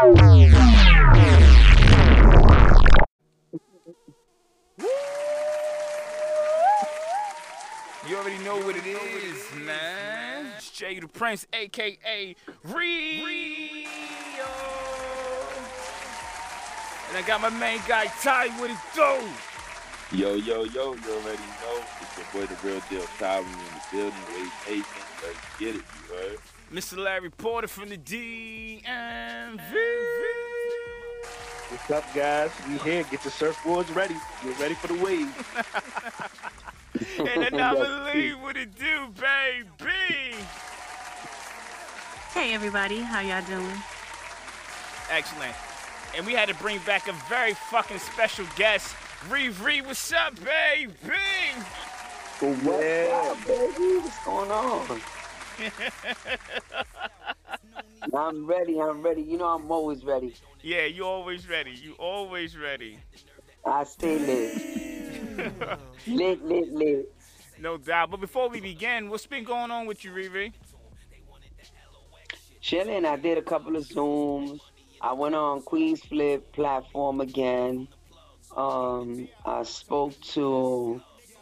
You already know what it is, man. It's Jay the Prince, a.k.a. Rio. And I got my main guy, Ty, what it do? Yo, you already know. It's your boy, the real deal, Ty. We in the building, Wade Nation. Let's get it, you heard? Mr. Larry Porter from the DMV. What's up, guys? We here. Get your surfboards ready. Get ready for the wave. And Anomaly, what it do, baby? Hey, everybody. How y'all doing? Excellent. And we had to bring back a very fucking special guest. Riri, what's up, baby? What's up, baby? What's going on? I'm ready. You know I'm always ready. Yeah, you always ready. I stay lit. lit. No doubt. But before we begin, what's been going on with you, Riri? Chilling. I did a couple of Zooms. I went on Queen's Flip platform again. I spoke to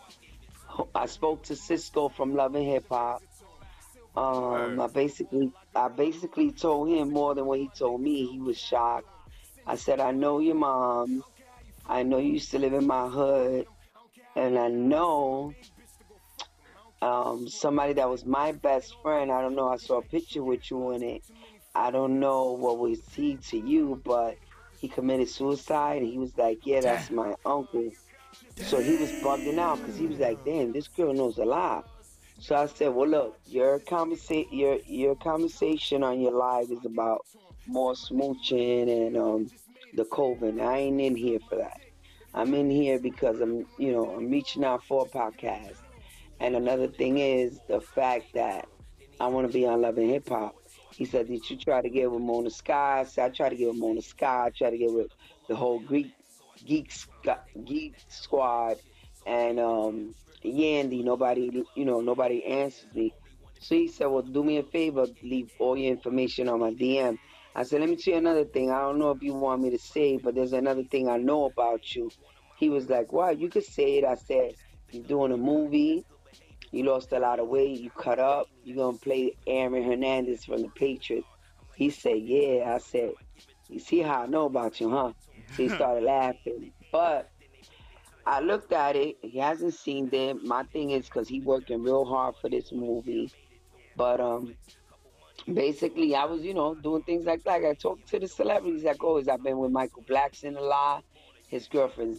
Cisco from Love and Hip Hop. I basically told him more than what he told me. He was shocked. I said, I know your mom. I know you used to live in my hood. And I know somebody that was my best friend. I don't know. I saw a picture with you in it. I don't know what was he to you, but he committed suicide. And he was like, yeah, that's my uncle. So he was bugging out because he was like, damn, this girl knows a lot. So I said, well, look, your conversation on your live is about more smooching and the COVID. I ain't in here for that. I'm in here because I'm reaching out for a podcast. And another thing is the fact that I want to be on Love and Hip Hop. He said, did you try to get with Mona Sky? I said, I tried to get with Mona Sky. I tried to get with the whole Geek Squad and Yandy. Nobody answers me. So he said, well, do me a favor, leave all your information on my DM. I said, let me tell you another thing. I don't know if you want me to say, but there's another thing I know about you. He was like, wow, you could say it. I said, you're doing a movie. You lost a lot of weight. You cut up. You're going to play Aaron Hernandez from the Patriots. He said, yeah. I said, you see how I know about you, huh? So he started laughing. But I looked at it. He hasn't seen them. My thing is because he's working real hard for this movie. But basically, I was, doing things like that. I talked to the celebrities like always. I've been with Michael Blackson a lot. His girlfriend,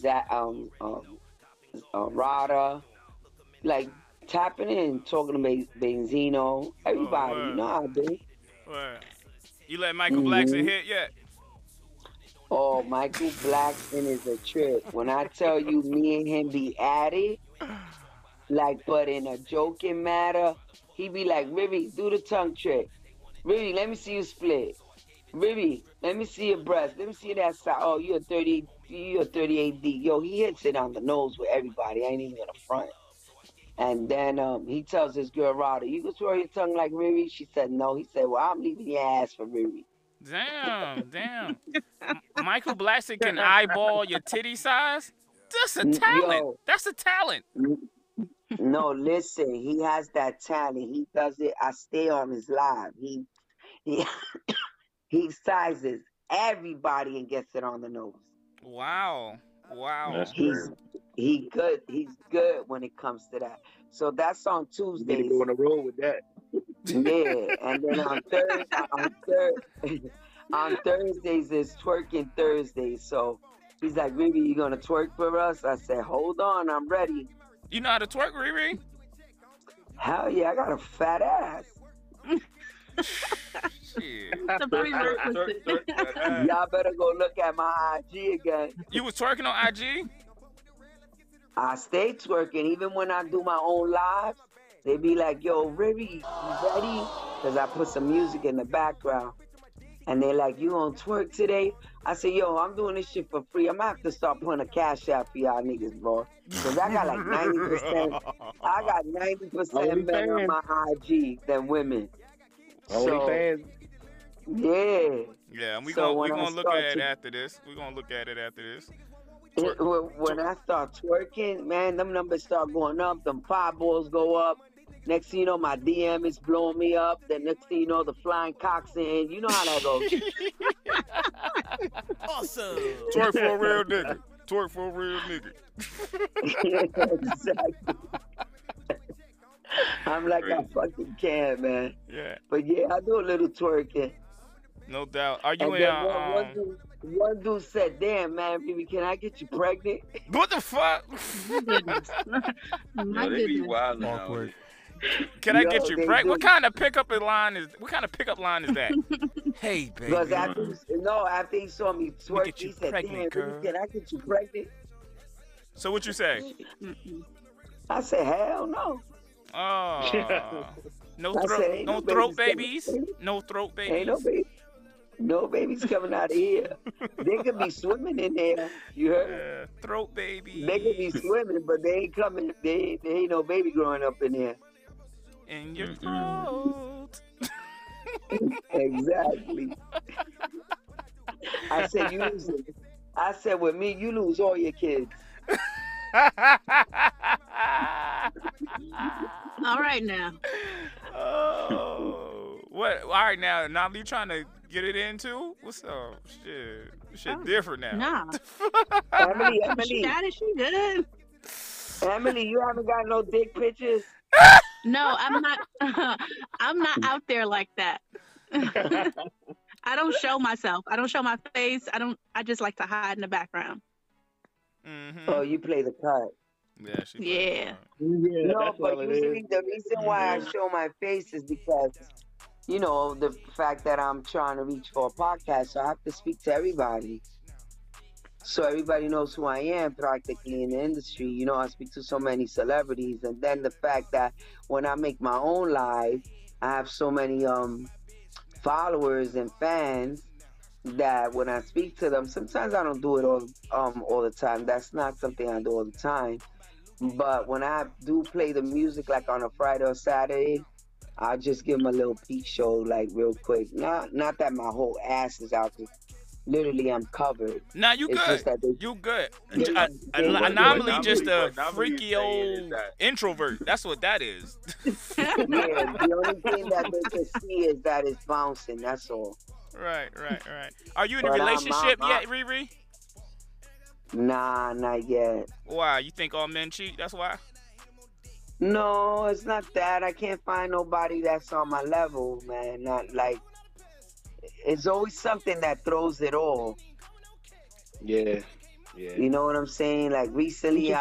Rada. Like, tapping in, talking to Benzino. Everybody, you know how I do. Word. You let Michael Blackson hit yet? Oh, Michael Blackson is a trip. When I tell you, me and him be at it, but in a joking matter, he be like, Riri, do the tongue trick. Riri, let me see you split. Riri, let me see your breast. Let me see that side. Oh, you're a 38D. Yo, he hits it on the nose with everybody. I ain't even gonna front. And then he tells his girl, Rada, you can twirl your tongue like Riri? She said, no. He said, well, I'm leaving your ass for Riri. Damn. Michael Blackson can eyeball your titty size? That's a talent. That's a talent. No, listen, he has that talent. He does it. I stay on his live. He sizes everybody and gets it on the nose. Wow. He's good when it comes to that. So that's on Tuesdays. You need to go on the road with that. Yeah, and then on Thursdays is twerking Thursdays. So he's like, Riri, you gonna twerk for us? I said, hold on, I'm ready. You know how to twerk, Riri? Hell yeah, I got a fat ass. Shit. It's a prerequisite. Y'all better go look at my IG again. You was twerking on IG? I stay twerking even when I do my own lives. They be like, yo, Riri, you ready? Because I put some music in the background. And they're like, you on twerk today? I say, yo, I'm doing this shit for free. I'm going to have to start putting a cash out for y'all niggas, bro. Because I got like 90%. I got 90% better on my IG than women. OnlyFans. Yeah. Yeah, and So we when I gonna look start at it to after this. We're gonna look at it after this. when I start twerking, man, them numbers start going up. Them fireballs go up. Next thing you know, my DM is blowing me up. Then next thing you know, the flying cocks in. You know how that goes. Awesome. Twerk for a real nigga. Twerk for a real nigga. Exactly. I'm like, I fucking can, man. Yeah. But yeah, I do a little twerking. No doubt. Are you And in? then one dude said, "Damn, man, baby, can I get you pregnant?" What the fuck? My goodness. My They be goodness. wilding Awkward. Can I Yo, get you they pregnant? What do. kind of pickup line is? What kind of pickup line is that? Hey, baby. Because after he saw me twerk, get you he said, pregnant, "Damn, girl." baby, can I get you pregnant?" So what you say? Mm-mm. I said, "Hell no." Oh. No I throat. said, ain't No no throat babies babies. coming. No throat Ain't no babies. baby. No babies coming out of here. They could be swimming in there. You heard? Throat baby. They could be swimming, but they ain't coming. They ain't no baby growing up in there. In your throat. Exactly. I said, you lose it. I said, with me, you lose all your kids. All right now. Oh. What? All right, now you trying to get it in too? What's up? Shit Oh, different now. Nah. Emily, She got it. She good. Emily, you haven't got no dick pictures? No, I'm not. I'm not out there like that. I don't show myself. I don't show my face. I just like to hide in the background. Mm-hmm. Oh, you play the part. Yeah, she. Yeah. Yeah, No, that's but all it usually is. the reason why I show my face is because, you know, the fact that I'm trying to reach for a podcast, so I have to speak to everybody. So everybody knows who I am practically in the industry. You know, I speak to so many celebrities. And then the fact that when I make my own live, I have so many followers and fans that when I speak to them, sometimes I don't do it all the time. That's not something I do all the time. But when I do play the music, like on a Friday or Saturday, I'll just give them a little peek show, like real quick. Not that my whole ass is out. Literally, I'm covered. Nah, you It's good. just that they- You good. they- Anomaly what just a Anomaly freaky is saying is old that- introvert. That's what that is. Yeah, the only thing that they can see is that it's bouncing. That's all. Right. Are you in a But I'm- relationship I'm- yet, Riri? Nah, not yet. Why? You think all men cheat? That's why? No, it's not that. I can't find nobody that's on my level, man. Not like. It's always something that throws it all. Yeah. You know what I'm saying? Like recently,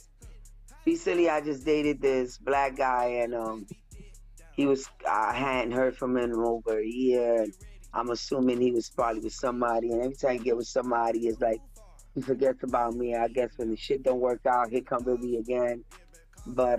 I just dated this black guy, and I hadn't heard from him in over a year. And I'm assuming he was probably with somebody, and every time you get with somebody, it's like he forgets about me. I guess when the shit don't work out, here come Ruby again. But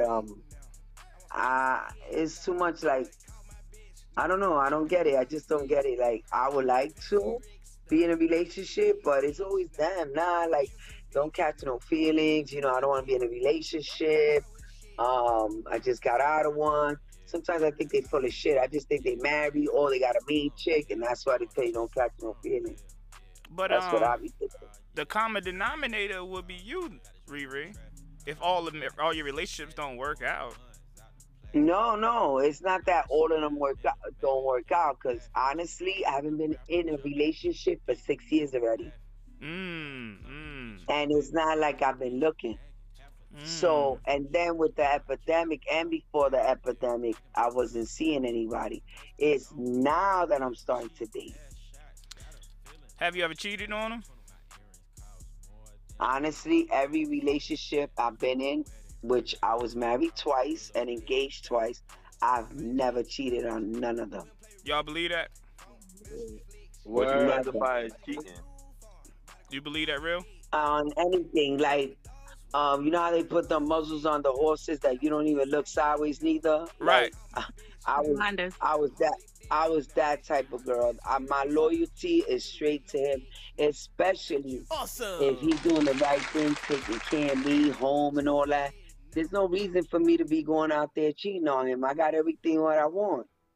it's too much. Like, I don't know. I don't get it. I just don't get it. Like, I would like to be in a relationship, but it's always damn. Nah, like, don't catch no feelings. You know, I don't want to be in a relationship. I just got out of one. Sometimes I think they full of shit. I just think they married or they got a mean chick, and that's why they tell you don't catch no feelings. But That's what I be thinking. the common denominator would be you, Riri. If all your relationships don't work out. No, it's not that all of them don't work out. Because honestly, I haven't been in a relationship for 6 years already, and it's not like I've been looking. So, and then with the epidemic and before the epidemic, I wasn't seeing anybody. It's now that I'm starting to date. Have you ever cheated on them? Honestly, every relationship I've been in, which I was married twice and engaged twice, I've never cheated on none of them. Y'all believe that? What you Word. classify as cheating? You believe that real? On anything, like, you know how they put the muzzles on the horses that you don't even look sideways neither? Right. Like, I was that type of girl. My loyalty is straight to him, especially if he's doing the right thing, taking care of me, home and all that. There's no reason for me to be going out there cheating on him. I got everything what I want.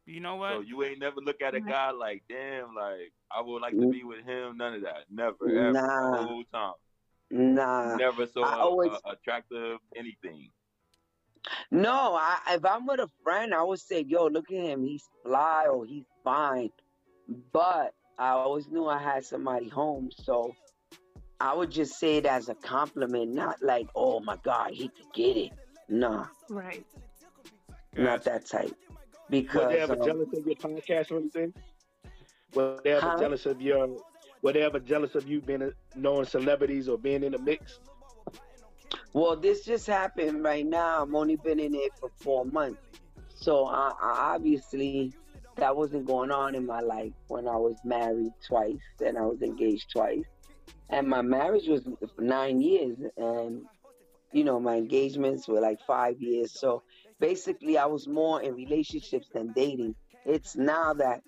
You know So what? you ain't never look at a Right. guy like, damn, like I would like to N- be with him. None of that. Never, ever, the Nah, whole time. nah. Never I saw always attractive anything. no. If I'm with a friend, I would say, "Yo, look at him. He's fly or he's fine." But I always knew I had somebody home, so I would just say it as a compliment, not like, "Oh my God, he could get it." Nah, Right. not Gotcha. that type. Was they Because ever jealous of your podcast or anything? Were they ever huh? jealous of your? Were they ever jealous of you being knowing celebrities or being in the mix? Well, this just happened right now. I'm only been in it for 4 months. So I obviously that wasn't going on in my life when I was married twice and I was engaged twice. And my marriage was 9 years and my engagements were like 5 years. So basically I was more in relationships than dating. It's now that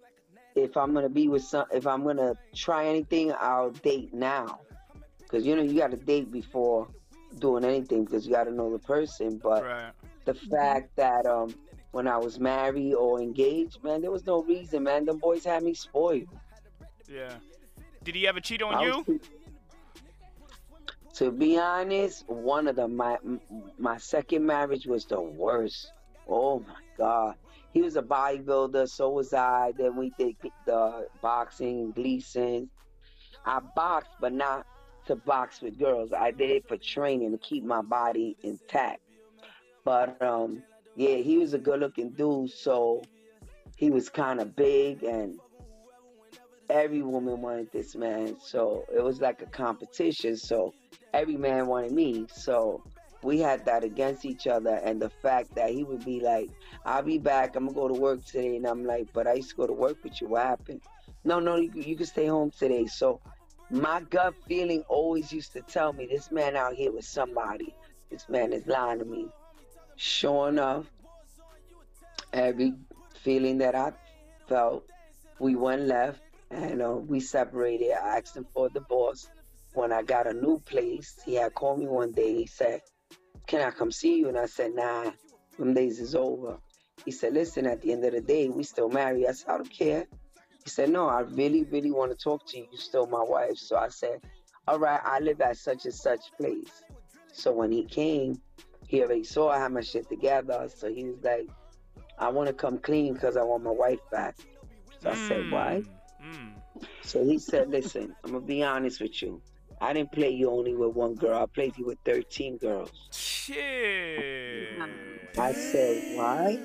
if I'm gonna try anything, I'll date now. Because you gotta date before doing anything because you gotta know the person. But Right. the Hmm. fact that when I was married or engaged, man, there was no reason, man. Them boys had me spoiled. Yeah. Did he ever cheat on I was you? to be honest, one of them my second marriage was the worst. Oh my God. He was a bodybuilder, so was I. Then we did the boxing, Gleason. I boxed, but not to box with girls. I did it for training to keep my body intact. But yeah, he was a good looking dude, so he was kind of big and every woman wanted this man. So it was like a competition. So every man wanted me. So we had that against each other. And the fact that he would be like, I'll be back. I'm going to go to work today. And I'm like, but I used to go to work with you. What happened? No, no, you can stay home today. So my gut feeling always used to tell me this man out here with somebody. This man is lying to me. Sure enough, every feeling that I felt, we went left and we separated. I asked him for a divorce. When I got a new place, he had called me one day. He said, can I come see you? And I said, nah, them days is over. He said, listen, at the end of the day, we still married. I said, I don't care. He said, no, I really, really want to talk to you. You're still my wife. So I said, all right, I live at such and such place. So when he came, he already saw I had my shit together. So he was like, I want to come clean because I want my wife back. So I said, why? Mmm. Mmm. So he said, listen, I'm going to be honest with you. I didn't play you only with one girl. I played you with 13 girls. Shit. I said, why?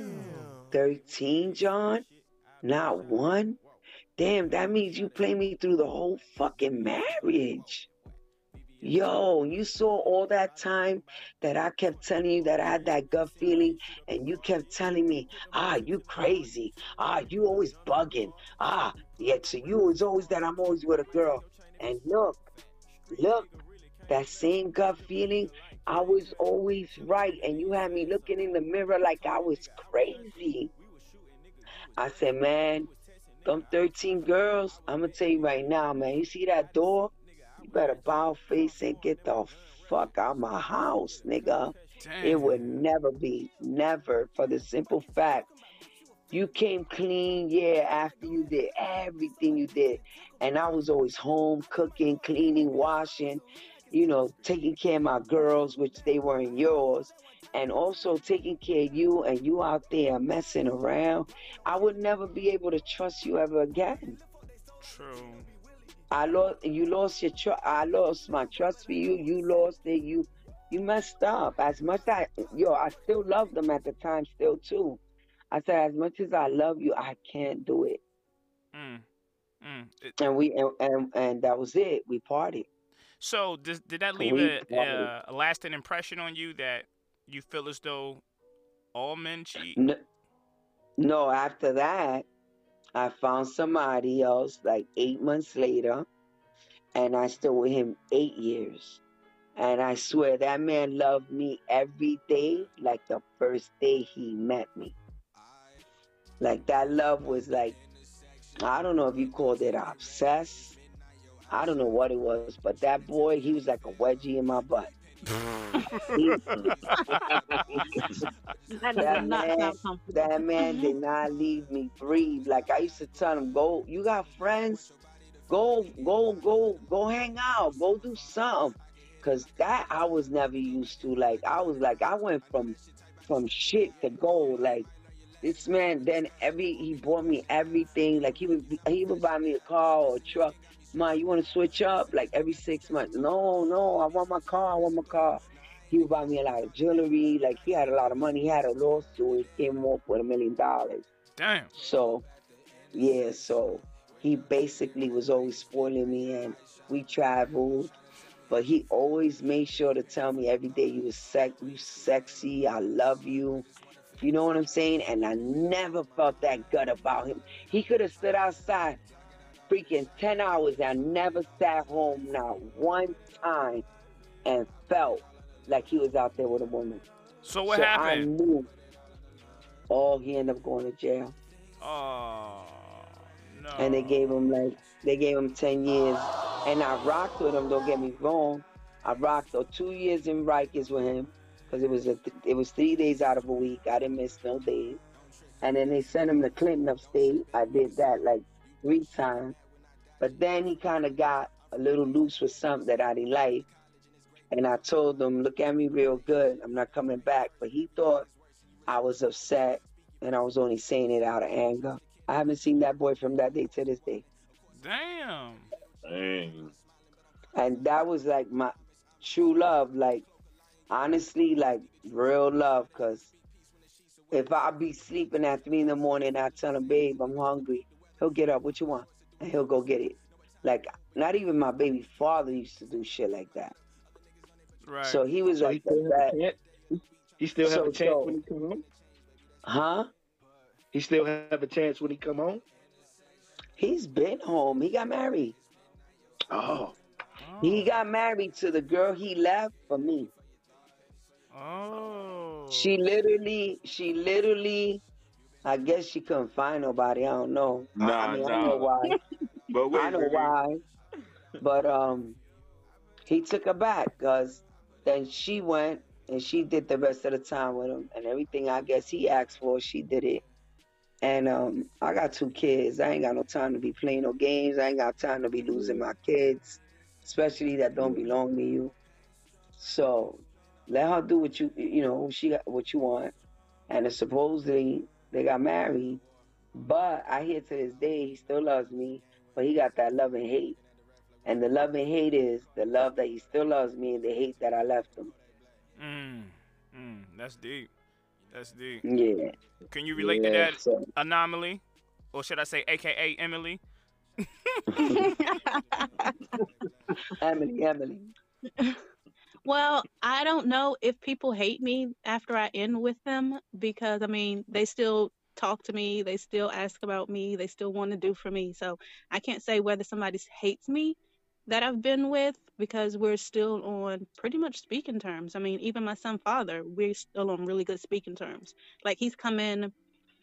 13, John? Not one? Damn, that means you played me through the whole fucking marriage. Yo, you saw all that time that I kept telling you that I had that gut feeling, and you kept telling me, you crazy. You always bugging. Yeah, so you was always that I'm always with a girl. And look, that same gut feeling, I was always right. And you had me looking in the mirror like I was crazy. I said, man, them 13 girls, I'm going to tell you right now, man, you see that door? You better bow face and get the fuck out my house, nigga. It Dang. would never be, never, for the simple fact you came clean, yeah, after you did everything you did. And I was always home, cooking, cleaning, washing, taking care of my girls, which they weren't yours, and also taking care of you and you out there messing around. I would never be able to trust you ever again. True. You lost your trust. I lost my trust for you. You lost it. You messed up. As much I still loved them at the time, still too. I said, as much as I love you, I can't do it. Mm. Mm. And and that was it. We parted. So did that leave We parted. a lasting impression on you that you feel as though all men cheat? No, after that, I found somebody else like 8 months later, and I still with him 8 years. And I swear that man loved me every day like the first day he met me. Like that love was like, I don't know if you called it obsessed. I don't know what it was, but that boy, he was like a wedgie in my butt. That That does not man, sound comfortable. that man did not leave me breathe. Like I used to tell him, go, you got friends? Go hang out. Go do something. Cause that I was never used to. Like I went from shit to gold. Like this man, then he bought me everything. Like he would buy me a car or a truck. Ma, you want to switch up? Like every 6 months. No, I want my car. I want my car. He would buy me a lot of jewelry. Like he had a lot of money. He had a lawsuit. He came off with $1 million. Damn. So yeah, so he basically was always spoiling me, and we traveled. But he always made sure to tell me every day you sexy, I love you. You know what I'm saying? And I never felt that gut about him. He could have stood outside freaking 10 hours. I never sat home not one time and felt like he was out there with a woman. So what happened? I knew. Oh, he ended up going to jail. Oh, no. And they gave him 10 years. And I rocked with him, don't get me wrong. I rocked 2 years in Rikers with him because it was 3 days out of a week. I didn't miss no days. And then they sent him to Clinton upstate. I did that like 3 times. But then he kind of got a little loose with something that I didn't like. And I told him, look at me real good. I'm not coming back. But he thought I was upset and I was only saying it out of anger. I haven't seen that boy from that day to this day. Damn. Dang. And that was like my true love, like honestly, like real love. Cause if I be sleeping at 3 in the morning, I tell him, babe, I'm hungry. He'll get up, what you want? And he'll go get it. Like not even my baby father used to do shit like that. Right. So he was So like that. he still have a chance So- when he come home? Huh? He still have a chance when he come home? He's been home. He got married. Oh. He got married to the girl he left for me. Oh. She literally, I guess she couldn't find nobody. I don't know. I know why. But wait, I know why. But he took her back because then she went and she did the rest of the time with him, and everything I guess he asked for, she did it. And I got 2 kids. I ain't got no time to be playing no games. I ain't got time to be losing my kids, especially that don't belong to you. So let her do what she got what you want. And supposedly they got married, but I hear to this day he still loves me, but he got that love and hate. And the love and hate is the love that he still loves me and the hate that I left him. That's deep. That's deep. Yeah. Can you relate to Yeah, that so- anomaly? Or should I say AKA Emily? Emily. Well, I don't know if people hate me after I end with them because, I mean, they still talk to me, they still ask about me, they still want to do for me. So I can't say whether somebody hates me that I've been with because we're still on pretty much speaking terms. I mean, even my son father, we're still on really good speaking terms. Like he's come in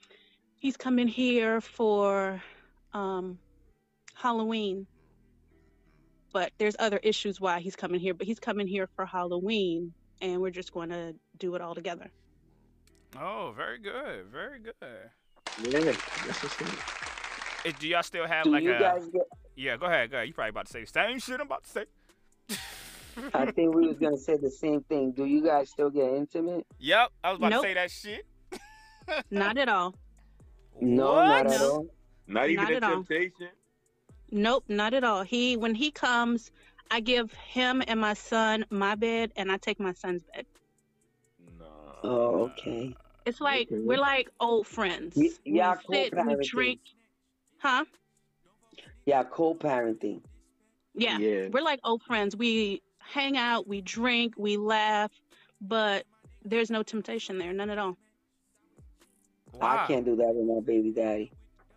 here for Halloween. But there's other issues why he's coming here. But he's coming here for Halloween, and we're just going to do it all together. Oh, very good. Very good. Yeah, that's what's up. Do y'all still have Do like you guys get? Yeah, go ahead. You probably about to say the same shit I'm about to say. I think we was gonna say the same thing. Do you guys still get intimate? Yep, I was about Nope. to say that shit. Not at all. No, What? not at No. all. Not even Not a at all. temptation. Nope, not at all. When he comes, I give him and my son my bed, and I take my son's bed. No. Oh, okay. It's like Okay. we're like old friends. Y'all we sit, we co-parenting. drink. Huh? Yeah, co-parenting. Yeah. Yeah. We're like old friends. We hang out, we drink, we laugh, but there's no temptation there, none at all. I can't do that with my baby daddy.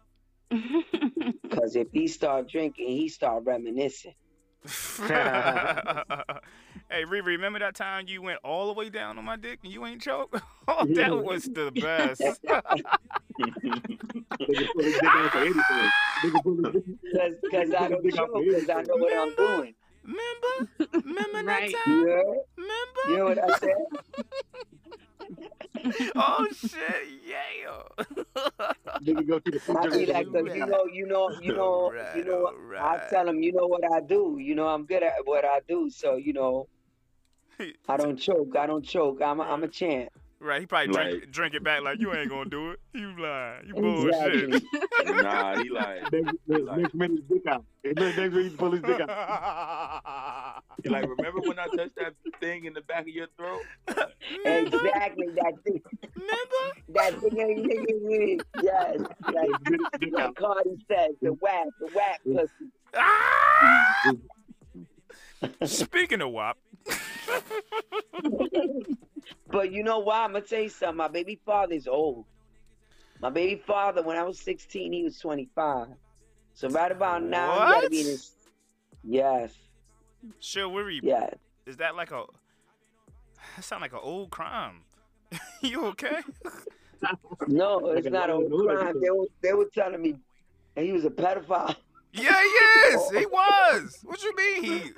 Cause if he start drinking, he start reminiscing. Hey, Riri, remember that time you went all the way down on my dick and you ain't choke? Oh, that was the best. Nigga put his dick out for anything. Nigga put his dick- Cause I don't choke, cause I know what I'm doing. Remember Right. that time? Yeah. Remember? You know what I said? Oh shit, yeah. Nigga go to the I picture. be like, cause I tell him, you know what I do. You know, I'm good at what I do. So, you know, I don't choke. I'm a champ. Right, he probably Like- drink it back like you ain't gonna do it. You lying. You bullshit. Exactly. Nah, he like, Next minute, his dick out. Next minute, he pull his dick out. he like, remember when I touched that thing in the back of your throat? Exactly. That thing. Remember? That thing ain't nigga. Yes. Like Cardi says, the whack pussy. Ah! Speaking of WAP. But you know why? I'm gonna tell you something. My baby father's old. My baby father, when I was 16, he was 25. So right about now, he gotta be in his. Yes. Sure, where you? Yes. Is that like a? That sound like an old crime. You okay? No, it's not a crime. They were telling me he was a pedophile. Yeah, he is. He was. What you mean?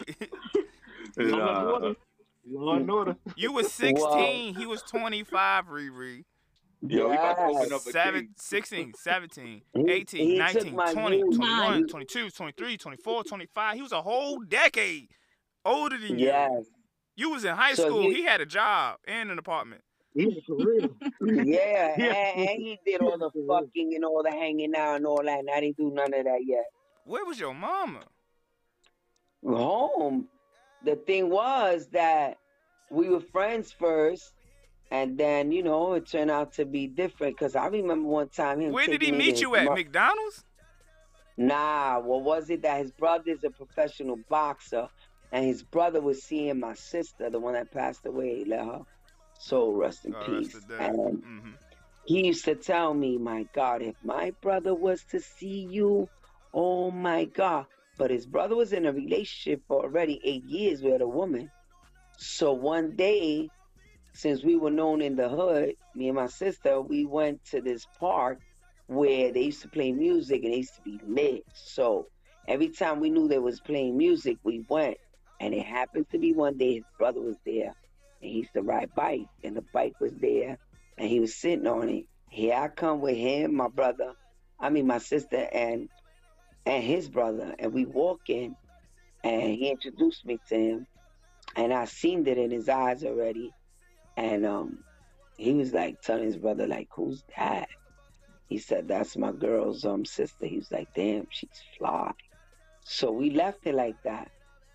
Law and order. You was 16. He was 25, Riri. Yo, we about to open up a case. 16, 17, He 18, took 19, my 20, youth. 21, 22, 23, 24, 25. He was a whole decade older than you. Yes. You was in high So school. he- He had a job and an apartment. Yeah, for real. Yeah, Yeah. and he did all the fucking and all the hanging out and all that, and I didn't do none of that yet. Where was your mama? Home. The thing was that we were friends first, and then, you know, it turned out to be different, because I remember one time him Where did he taking me meet to you his at? McDonald's? Nah, what was it that his brother's a professional boxer, and his brother was seeing my sister, the one that passed away, let her soul rest in Oh, peace. that's the And mm-hmm. he used to tell me, my God, if my brother was to see you, oh my God. But his brother was in a relationship for already 8 years with a woman. So one day, since we were known in the hood, me and my sister, we went to this park where they used to play music and it used to be lit. So every time we knew they was playing music, we went. And it happened to be one day his brother was there. And he used to ride bike. And the bike was there. And he was sitting on it. Here I come with him, my sister, and his brother. And we walk in. And he introduced me to him. And I seen it in his eyes already. And he was like telling his brother, like, who's that? He said, that's my girl's sister. He was like, damn, she's fly. So we left it like that.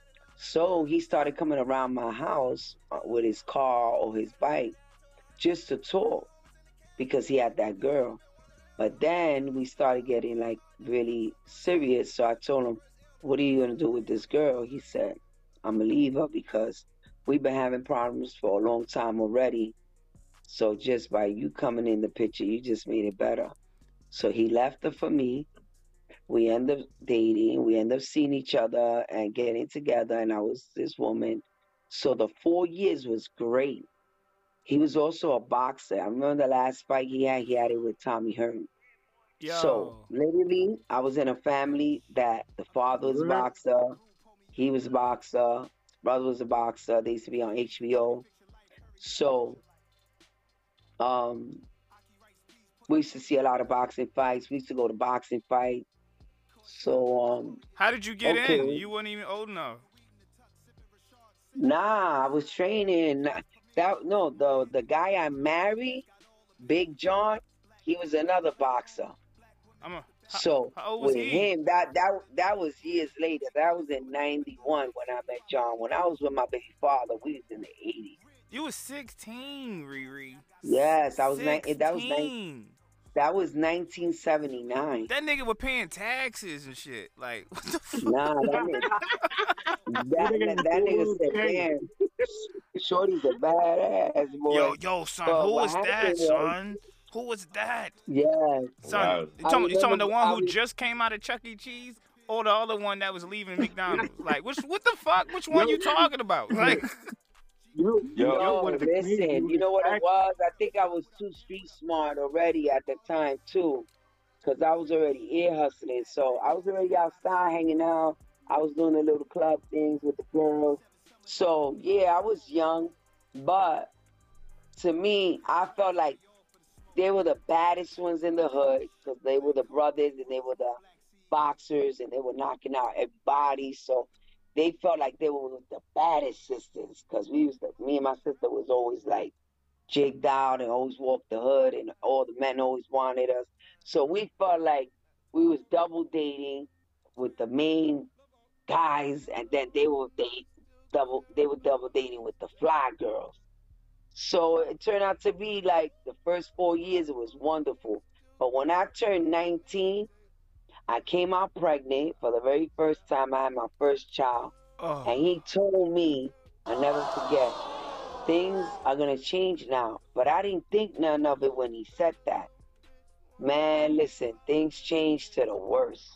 So he started coming around my house with his car or his bike just to talk because he had that girl. But then we started getting like really serious. So I told him, what are you going to do with this girl? He said, I'm going to leave her because we've been having problems for a long time already. So just by you coming in the picture, you just made it better. So he left her for me. We end up dating. We end up seeing each other and getting together. And I was this woman. So the 4 years was great. He was also a boxer. I remember the last fight he had it with Tommy Hearn. Yo. So literally, I was in a family that the father was a boxer. He was a boxer. His brother was a boxer. They used to be on HBO. So we used to see a lot of boxing fights. We used to go to boxing fights. So how did you get okay. in? You weren't even old enough. Nah, I was training. The guy I married, Big John, he was another boxer. How old was with he? him, that was years later. That was in '91 when I met John. When I was with my baby father, we was in the '80s. You was 16, Riri. Yes, I was 16. That was 1979. That nigga was paying taxes and shit. Like, what the fuck? Nah, that nigga said, damn, Shorty's a badass, boy. Yo, son, who was that, son? Who was that? Yeah. Son, you talking about the one who just came out of Chuck E. Cheese? Or the other one that was leaving McDonald's? Like, what the fuck? Which one you talking about? Like, listen, you know what it was? I think I was too street smart already at the time, too. Because I was already ear hustling. So I was already outside hanging out. I was doing the little club things with the girls. So yeah, I was young, but to me, I felt like they were the baddest ones in the hood because they were the brothers and they were the boxers and they were knocking out everybody. So they felt like they were the baddest sisters because me and my sister was always like jigged out and always walked the hood and all the men always wanted us. So we felt like we was double dating with the main guys, and then they were double dating with the fly girls. So it turned out to be like the first 4 years it was wonderful. But when I turned 19, I came out pregnant for the very first time. I had my first child. Oh. And he told me, I'll never forget, things are going to change now. But I didn't think none of it when he said that. Man, listen, things changed to the worst.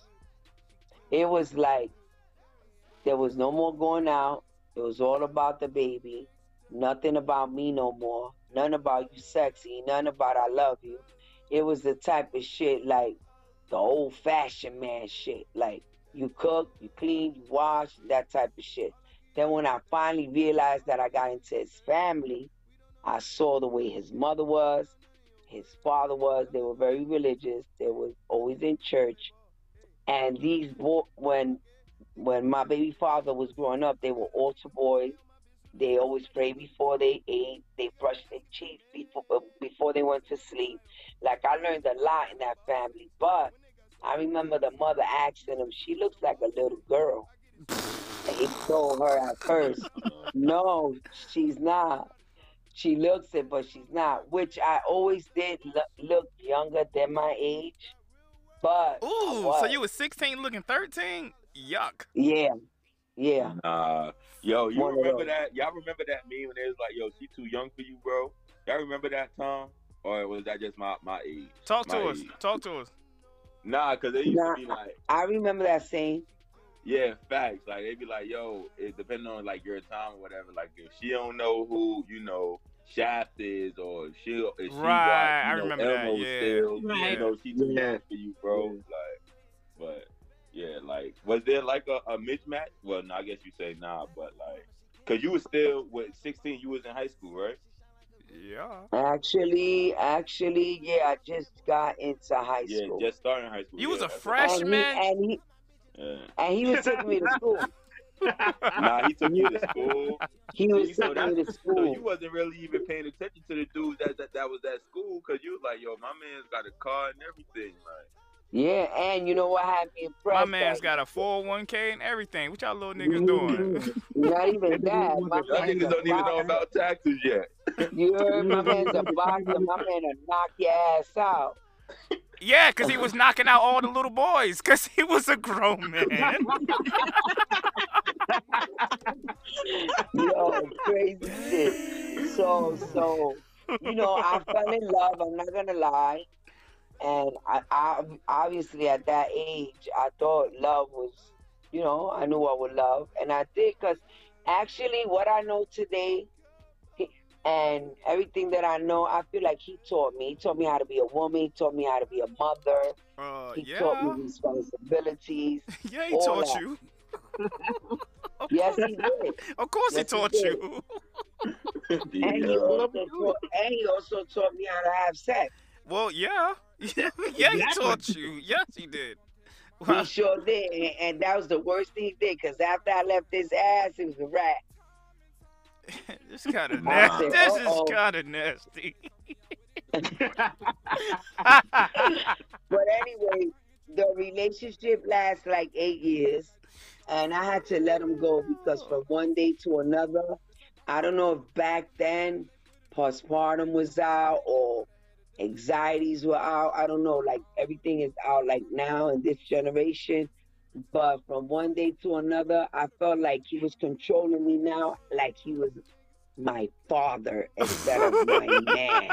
It was like there was no more going out. It was all about the baby. Nothing about me no more. None about you sexy. None about I love you. It was the type of shit like the old-fashioned man shit. Like you cook, you clean, you wash, that type of shit. Then when I finally realized that I got into his family, I saw the way his mother was, his father was. They were very religious. They were always in church. And these boys, when my baby father was growing up, they were altar boys. They always prayed before they ate. They brushed their teeth before they went to sleep. Like, I learned a lot in that family. But I remember the mother asking him, she looks like a little girl. And he told her at first, no, she's not. She looks it, but she's not. Which I always did look younger than my age. But ooh, so you was 16 looking 13? Yuck. Yeah. Yeah. Yo, you remember that? Y'all remember that meme when they was like, yo, she too young for you, bro? Y'all remember that, Tom? Or was that just my age? Talk to us. Nah, because they used to be like... I remember that saying. Yeah, facts. Like, they be like, yo, it depending on, like, your time or whatever. Like, if she don't know who, you know, Shaft is, or if she right, I remember Elmo that, yeah. Still, Right. you know, she too young for you, bro. Like, but... yeah, like, was there like a mismatch? Well, no, I guess you say nah, but like, cause you was still, 16, you was in high school, right? Yeah. Actually, yeah, I just got into high school. Yeah, just starting high school. You was a that's freshman? And he was taking me to school. Nah, he took you to school. He was So taking me to So school. you wasn't really even paying attention to the dudes that was at school, cause you was like, yo, my man's got a car and everything, like. Yeah, and you know what had me impressed? My man's got a 401k and everything. What y'all little niggas doing? Not even that. My Y'all man's niggas don't even know about taxes yet. You heard my man's a boxer. My man will knock your ass out. Yeah, because he was knocking out all the little boys because he was a grown man. Yo, crazy shit. So, you know, I fell in love. I'm not going to lie. And I obviously at that age, I thought love was, you know, I knew I would love. And I did, because actually what I know today and everything that I know, I feel like he taught me. He taught me how to be a woman. He taught me how to be a mother. He taught me responsibilities. Yeah, he taught that. you. Yes, he did. Of course he taught you. And he also taught me how to have sex. Well, yeah. Yeah, he taught you. Yes, he did. He sure did. And that was the worst thing he did, because after I left his ass, it was a wrap. This kind of nasty. This is kind of nasty. But anyway, the relationship lasts like 8 years. And I had to let him go because from one day to another, I don't know if back then postpartum was out or anxieties were out. I don't know, like everything is out like now in this generation. But from one day to another, I felt like he was controlling me now, like he was my father instead of my man.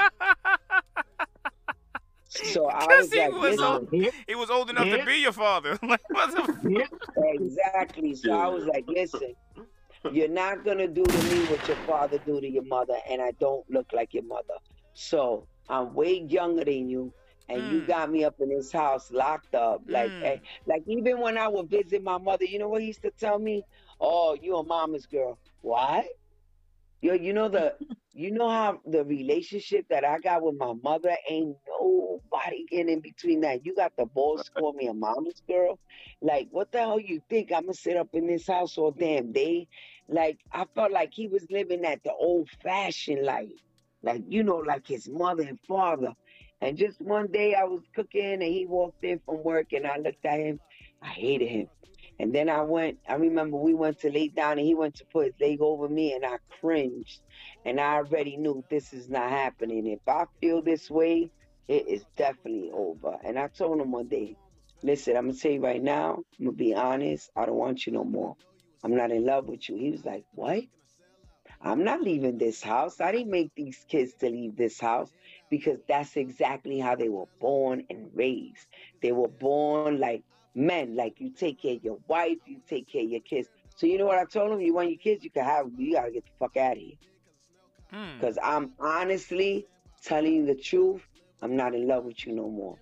So I was like, listen. He was old enough to be your father. Like, what the Exactly. So I was like, listen, you're not going to do to me what your father do to your mother, and I don't look like your mother. So I'm way younger than you, and you got me up in this house locked up. Like, like even when I would visit my mother, you know what he used to tell me? Oh, you a mama's girl. What? Yo, you know how the relationship that I got with my mother ain't nobody getting in between that. You got the balls to call me a mama's girl? Like, what the hell you think? I'm gonna sit up in this house all damn day? Like, I felt like he was living at the old fashioned life. Like, like his mother and father. And just one day I was cooking and he walked in from work and I looked at him. I hated him. And then I remember we went to lay down and he went to put his leg over me and I cringed. And I already knew this is not happening. If I feel this way, it is definitely over. And I told him one day, listen, I'm going to tell you right now, I'm going to be honest, I don't want you no more. I'm not in love with you. He was like, what? I'm not leaving this house. I didn't make these kids to leave this house because that's exactly how they were born and raised. They were born like men, like you take care of your wife, you take care of your kids. So you know what I told them? You want your kids, you can have them. You got to get the fuck out of here. Because I'm honestly telling you the truth, I'm not in love with you no more.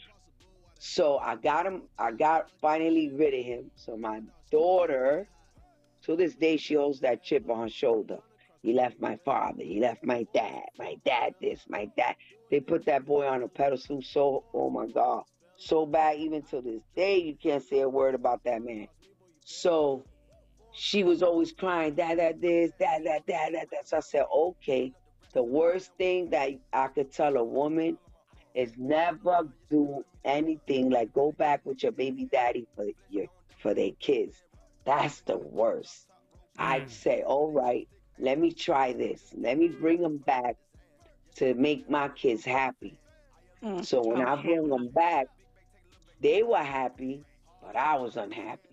So I got finally rid of him. So my daughter, to this day, she holds that chip on her shoulder. He left my father. He left my dad. My dad this, my dad. They put that boy on a pedestal so, oh my God, so bad. Even to this day, you can't say a word about that man. So she was always crying, dad, this, dad, that. So I said, okay, the worst thing that I could tell a woman is never do anything like go back with your baby daddy for their kids. That's the worst. I'd say, all right, let me try this. Let me bring them back to make my kids happy. So when I bring them back, they were happy, but I was unhappy.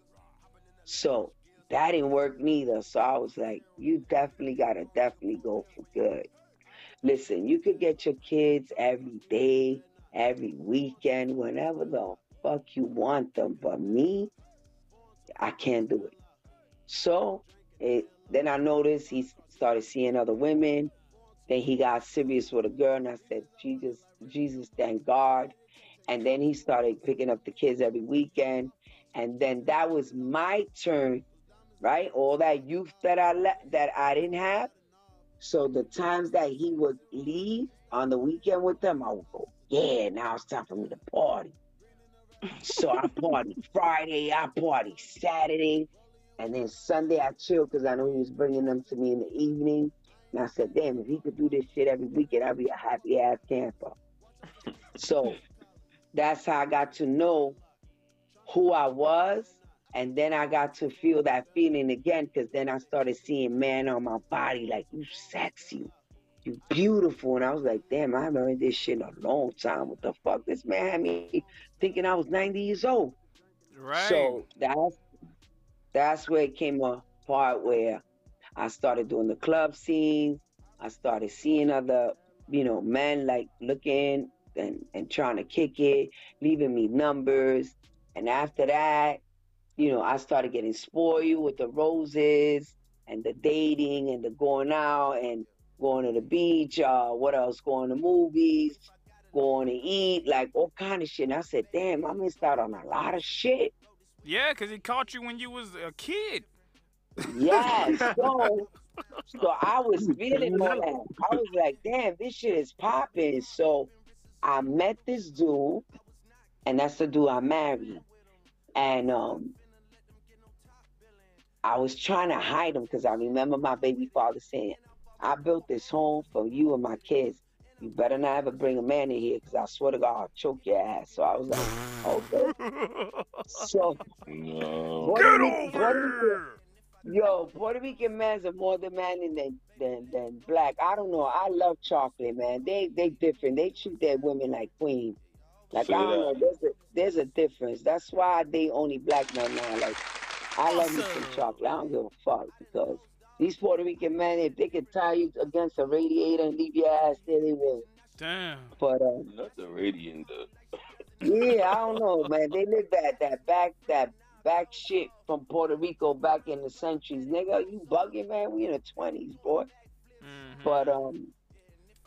So that didn't work neither. So I was like, you definitely got to go for good. Listen, you could get your kids every day, every weekend, whenever the fuck you want them. But me, I can't do it. So then I noticed he started seeing other women. Then he got serious with a girl, and I said, Jesus, thank God. And then he started picking up the kids every weekend. And then that was my turn, right? All that youth that I didn't have. So the times that he would leave on the weekend with them, I would go, yeah, now it's time for me to party. So I party Friday, I party Saturday. And then Sunday I chill because I know he was bringing them to me in the evening. And I said, damn, if he could do this shit every weekend, I'd be a happy ass camper. So that's how I got to know who I was. And then I got to feel that feeling again because then I started seeing man on my body like, you sexy, you beautiful. And I was like, damn, I haven't heard this shit in a long time. What the fuck? This man had me thinking I was 90 years old. Right. So that's where it came a part where I started doing the club scene. I started seeing other, men like looking and trying to kick it, leaving me numbers. And after that, I started getting spoiled with the roses and the dating and the going out and going to the beach, what else, going to movies, going to eat, like all kind of shit. And I said, damn, I missed out on a lot of shit. Yeah, because he caught you when you was a kid. Yeah, so I was feeling all that. I was like, damn, this shit is popping. So I met this dude, and that's the dude I married. And I was trying to hide him because I remember my baby father saying, I built this home for you and my kids. You better not ever bring a man in here because I swear to God, I'll choke your ass. So I was like, okay. So, Puerto Rican men are more demanding than black. I don't know. I love chocolate, man. They different. They treat their women like queens. Like, I don't know. There's a difference. That's why they only black men now. Like, I love me some chocolate. I don't give a fuck because these Puerto Rican men, if they could tie you against a radiator and leave your ass there, they will. Damn. But not the radiator. Yeah, I don't know, man. They live that back shit from Puerto Rico back in the centuries. Nigga, you bugging, man? We in the 20s, boy. Mm-hmm. But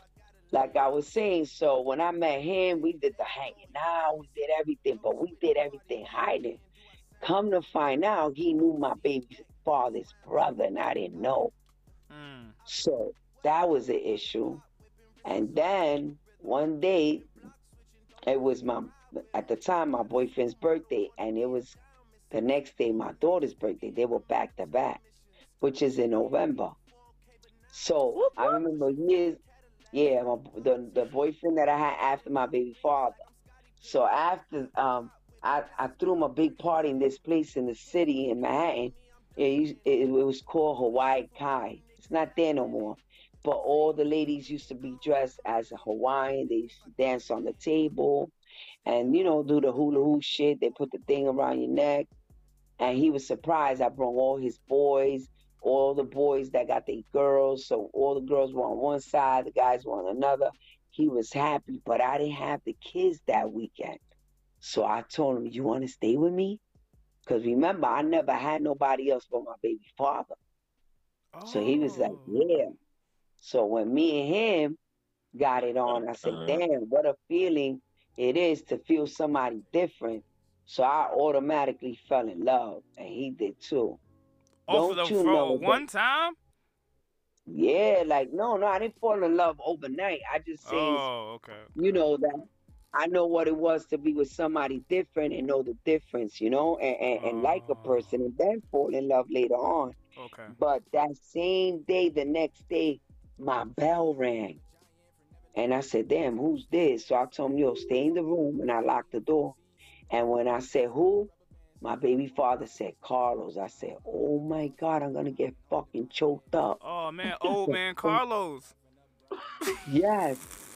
like I was saying, so when I met him, we did the hanging out, we did everything, but we did everything hiding. Come to find out, he knew my baby father's brother, and I didn't know. Mm. So that was an issue. And then one day, it was at the time, my boyfriend's birthday, and it was the next day, my daughter's birthday. They were back to back, which is in November. So I remember years, yeah, the boyfriend that I had after my baby father. So after I threw him a big party in this place in the city in Manhattan. It was called Hawaii Kai. It's not there no more. But all the ladies used to be dressed as a Hawaiian. They used to dance on the table and, do the hula hoop shit. They put the thing around your neck. And he was surprised. I brought all his boys, all the boys that got their girls. So all the girls were on one side, the guys were on another. He was happy, but I didn't have the kids that weekend. So I told him, you want to stay with me? Because remember, I never had nobody else but my baby father. Oh. So he was like, yeah. So when me and him got it on, I said, damn, what a feeling it is to feel somebody different. So I automatically fell in love, and he did too. Don't you know one time? Yeah, like, no, I didn't fall in love overnight. I just say, okay. That I know what it was to be with somebody different and know the difference, and like a person and then fall in love later on. Okay. But that same day, the next day, my bell rang. And I said, damn, who's this? So I told him, yo, stay in the room, and I locked the door. And when I said, who? My baby father said, Carlos. I said, oh my God, I'm going to get fucking choked up. Oh, man, old man Carlos. Yes.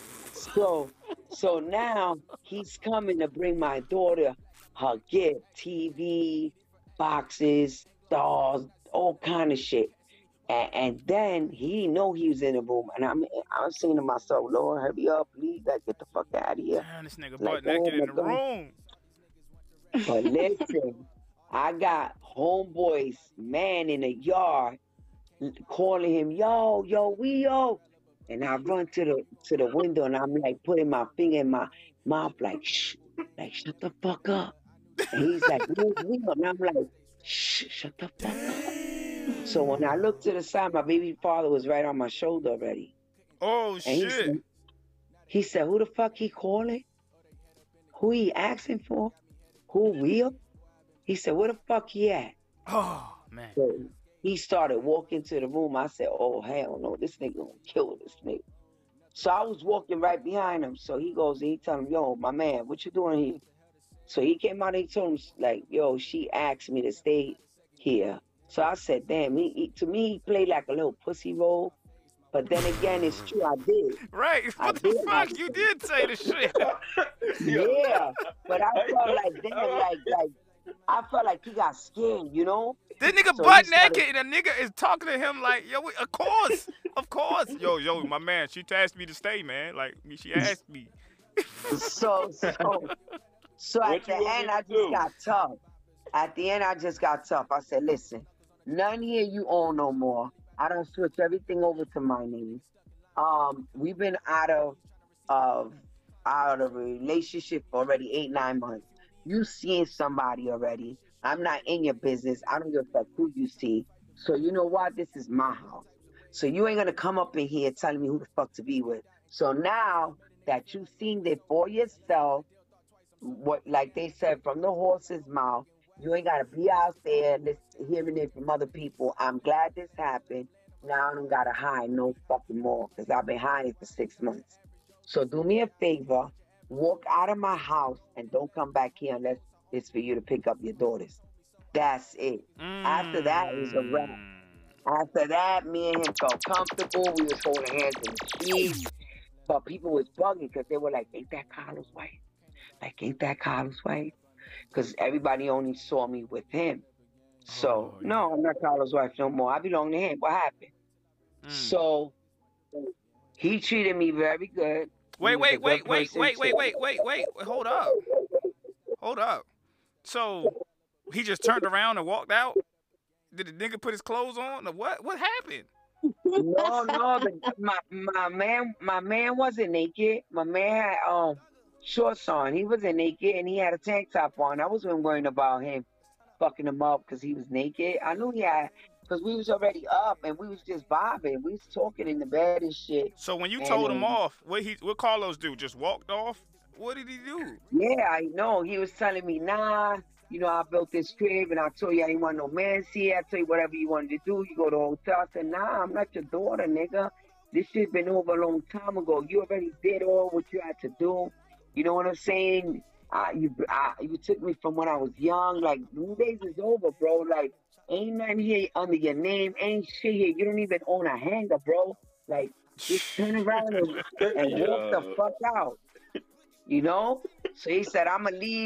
So now he's coming to bring my daughter her gift, TV, boxes, dolls, all kind of shit. And then he know he was in the room, and I'm saying to myself, Lord, hurry up, please, get the fuck out of here. Damn, this nigga butt naked in the room. But listen, I got homeboys, man, in the yard calling him, yo, Weo. And I run to the window, and I'm like putting my finger in my mouth, like, shh, like, shut the fuck up. And he's like, where's Weo? And I'm like, shh, shut the fuck up. So when I looked to the side, my baby father was right on my shoulder already. Oh, and shit. He said, who the fuck he calling? Who he asking for? Who Weo? He said, where the fuck he at? Oh, man. So he started walking to the room. I said, oh, hell no, this nigga gonna kill this nigga. So I was walking right behind him. So he goes and he tell him, yo, my man, what you doing here? So he came out and he told him, like, yo, she asked me to stay here. So I said, damn, to me, he played like a little pussy role. But then again, it's true, I did. Right. What the fuck? You did say the shit. Yeah. But I felt like, damn, I felt like he got scared, This nigga butt naked and a nigga is talking to him like, yo, of course. Yo, my man, she asked me to stay, man. Like, she asked me. So at the end, I just got tough. At the end, I just got tough. I said, listen, none here you own no more. I don't switch everything over to my name. We've been out of a relationship for already 8-9 months. You seeing somebody already. I'm not in your business. I don't give a fuck who you see. So you know what? This is my house. So you ain't gonna come up in here telling me who the fuck to be with. So now that you've seen it for yourself, what like they said from the horse's mouth, you ain't gotta be out there hearing it from other people. I'm glad this happened. Now I don't gotta hide no fucking more because I've been hiding for 6 months. So do me a favor, walk out of my house and don't come back here unless it's for you to pick up your daughters. That's it. After that, it was a wrap. After that, me and him felt comfortable. We was holding hands in the streets. But people was bugging because they were like, ain't that Carlos' wife? Like, ain't that Carlos' wife? Because everybody only saw me with him. So, no, I'm not Carlos' wife no more. I belong to him. What happened? So, he treated me very good. Wait. Hold up. So, he just turned around and walked out? Did the nigga put his clothes on? Or what happened? No, no, my man wasn't naked. My man had shorts on. He wasn't naked, and he had a tank top on. I wasn't worrying about him fucking him up because he was naked. I knew he had, because we was already up and we was just vibing. We was talking in the bed and shit. So when you And told him off, what Carlos do? Just walked off? What did he do? yeah, I know. He was telling me, nah, I built this crib and I told you I didn't want no man here. I tell you whatever you wanted to do. You go to a hotel. I said, nah, I'm not your daughter, nigga. This shit been over a long time ago. You already did all what you had to do. You know what I'm saying? You took me from when I was young. Like, them days is over, bro. Like, ain't nothing here under your name. Ain't shit here. You don't even own a hanger, bro. Like, just turn around and walk the fuck out. So he said, I'ma leave.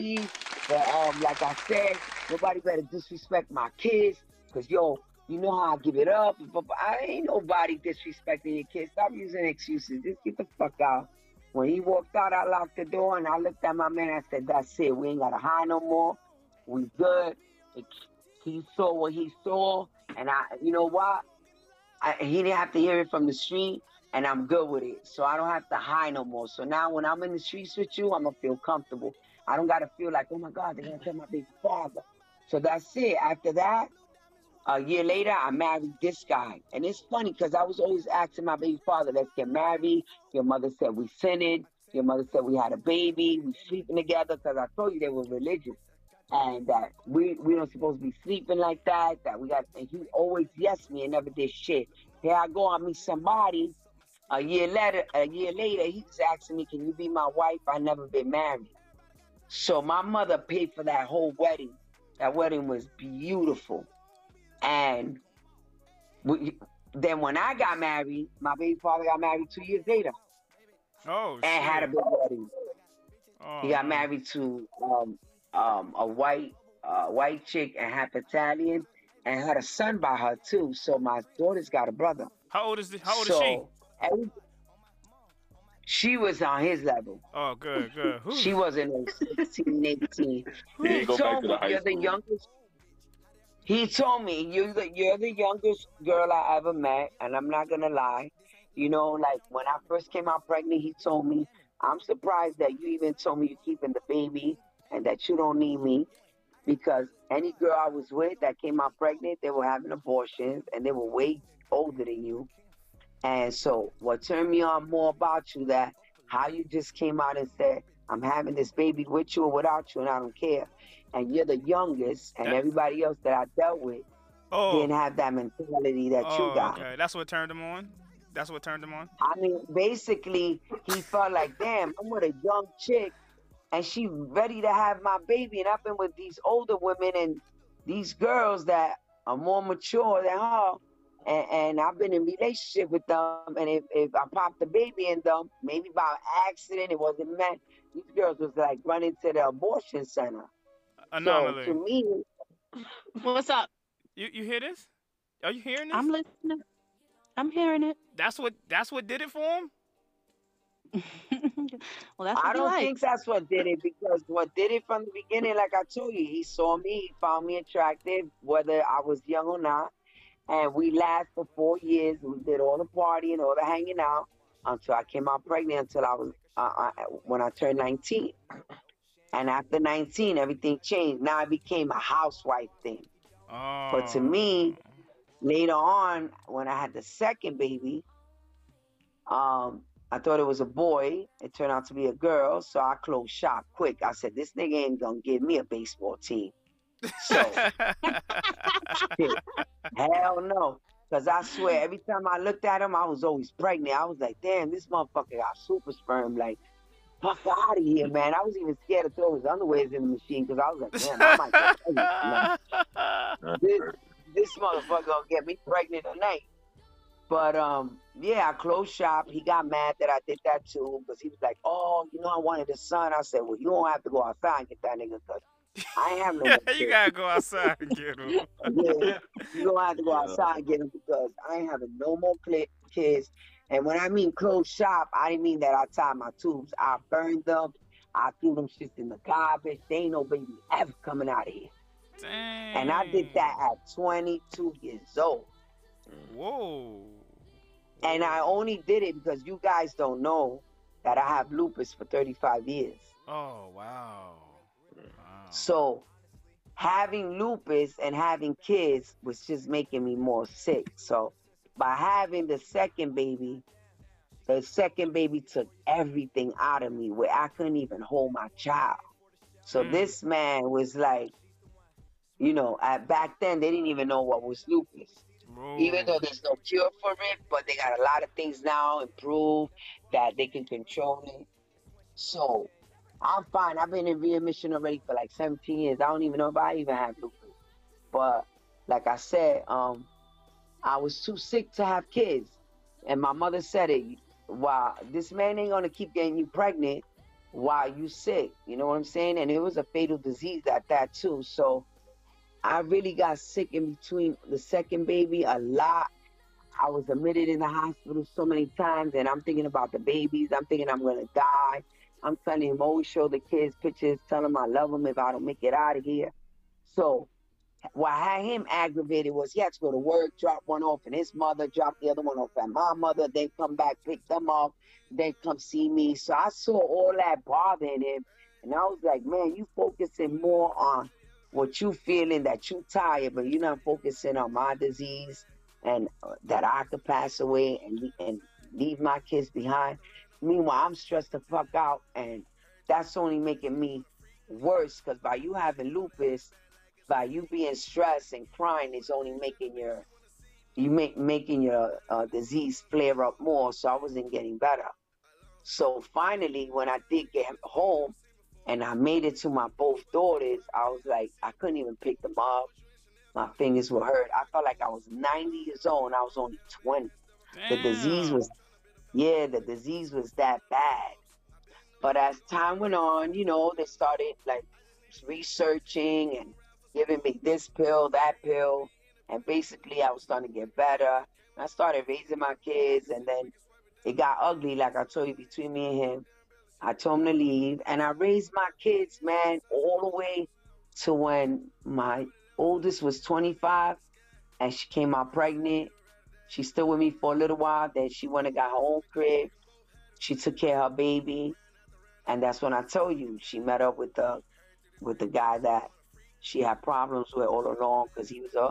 But like I said, nobody better disrespect my kids, cause you know how I give it up. But I ain't nobody disrespecting your kids. Stop using excuses. Just get the fuck out. When he walked out, I locked the door and I looked at my man. I said, that's it. We ain't gotta hide no more. We good. He saw what he saw, and you know what? He didn't have to hear it from the street. And I'm good with it. So I don't have to hide no more. So now when I'm in the streets with you, I'm going to feel comfortable. I don't got to feel like, oh, my God, they're going to tell my baby father. So that's it. After that, a year later, I married this guy. And it's funny because I was always asking my baby father, let's get married. Your mother said we sinned. Your mother said we had a baby. We sleeping together because I told you they were religious. And that we don't supposed to be sleeping like that. And he always yes me and never did shit. Here I go, I meet somebody. A year later, he was asking me, can you be my wife? I never been married. So my mother paid for that whole wedding. That wedding was beautiful. And then when I got married, my baby father got married 2 years later. Oh, and shit. had a big wedding. Oh, He got married to a white chick and half Italian, and had a son by her too. So my daughter's got a brother. How old is she? She was on his level. Oh, good. Whew. She wasn't 16, 18. He told me, you're the youngest. He told me, you're the youngest girl I ever met, and I'm not gonna lie. Like when I first came out pregnant, he told me, I'm surprised that you even told me you're keeping the baby and that you don't need me, because any girl I was with that came out pregnant, they were having abortions and they were way older than you. And so what turned me on more about you, that how you just came out and said, I'm having this baby with you or without you, and I don't care. And you're the youngest, and everybody else that I dealt with didn't have that mentality that you got. Okay, that's what turned him on? I mean, basically, he felt like, damn, I'm with a young chick, and she ready to have my baby, and I've been with these older women and these girls that are more mature than her. And I've been in relationship with them, and if I popped the baby in them, maybe by accident, it wasn't meant. These girls was like running to the abortion center. Anomaly. So to me, What's up? You hear this? Are you hearing this? I'm listening. I'm hearing it. That's what did it for him? Well, that's what I he don't likes. think that's what did it, because what did it from the beginning, like I told you, he saw me, he found me attractive, whether I was young or not. And we lasted for 4 years. We did all the partying, all the hanging out, until I came out pregnant, until I was when I turned 19. And after 19, everything changed. Now it became a housewife thing. Oh. But to me, later on, when I had the second baby, I thought it was a boy. It turned out to be a girl, so I closed shop quick. I said, this nigga ain't gonna give me a baseball team. So, hell no. Because I swear, every time I looked at him, I was always pregnant. I was like, damn, this motherfucker got super sperm. Like, fuck out of here, man. I was even scared to throw his underwears in the machine, because I was like, damn, I might get pregnant. This motherfucker gonna get me pregnant tonight. But, yeah, I closed shop. He got mad that I did that too, because he was like, oh, I wanted a son. I said, well, you don't have to go outside and get that nigga, because I ain't have no Yeah, you gotta go outside and get him. Yeah, you don't have to go outside and get him, because I ain't having no more kids. And when I mean closed shop, I didn't mean that I tied my tubes. I burned them. I threw them shits in the garbage. There ain't no baby ever coming out of here. Dang. And I did that at 22 years old. Whoa. And I only did it because you guys don't know that I have lupus for 35 years. Oh, wow. Wow. So having lupus and having kids was just making me more sick. So by having the second baby took everything out of me where I couldn't even hold my child. So this man was like, you know, back then they didn't even know what was lupus. Bro. Even though there's no cure for it, but they got a lot of things now improved that they can control it. So I'm fine. I've been in readmission already for like 17 years. I don't even know if I even have lupus. But like I said, I was too sick to have kids. And my mother said it, wow, this man ain't gonna keep getting you pregnant while you sick. You know what I'm saying? And it was a fatal disease at that too. So I really got sick in between the second baby a lot. I was admitted in the hospital so many times, and I'm thinking about the babies. I'm thinking I'm gonna die. I'm telling him, always show the kids pictures, tell them I love them if I don't make it out of here. So what had him aggravated was he had to go to work, drop one off and his mother, drop the other one off at my mother, then come back, pick them up, then come see me. So I saw all that bothering him, and I was like, man, you focusing more on what you feeling that you tired, but you're not focusing on my disease and that I could pass away and leave my kids behind. Meanwhile, I'm stressed the fuck out, and that's only making me worse because by you having lupus, by you being stressed and crying, it's only making your disease flare up more. So I wasn't getting better. So finally, when I did get home and I made it to my both daughters, I was like, I couldn't even pick them up. My fingers were hurt. I felt like I was 90 years old and I was only 20. Damn. The disease was that bad. But as time went on, you know, they started like researching and giving me this pill, that pill. And basically I was starting to get better. I started raising my kids, and then it got ugly, like I told you, between me and him. I told him to leave, and I raised my kids, man, all the way to when my oldest was 25 and she came out pregnant. She's still with me for a little while. Then she went and got her own crib. She took care of her baby. And that's when I told you she met up with the guy that she had problems with all along, because he was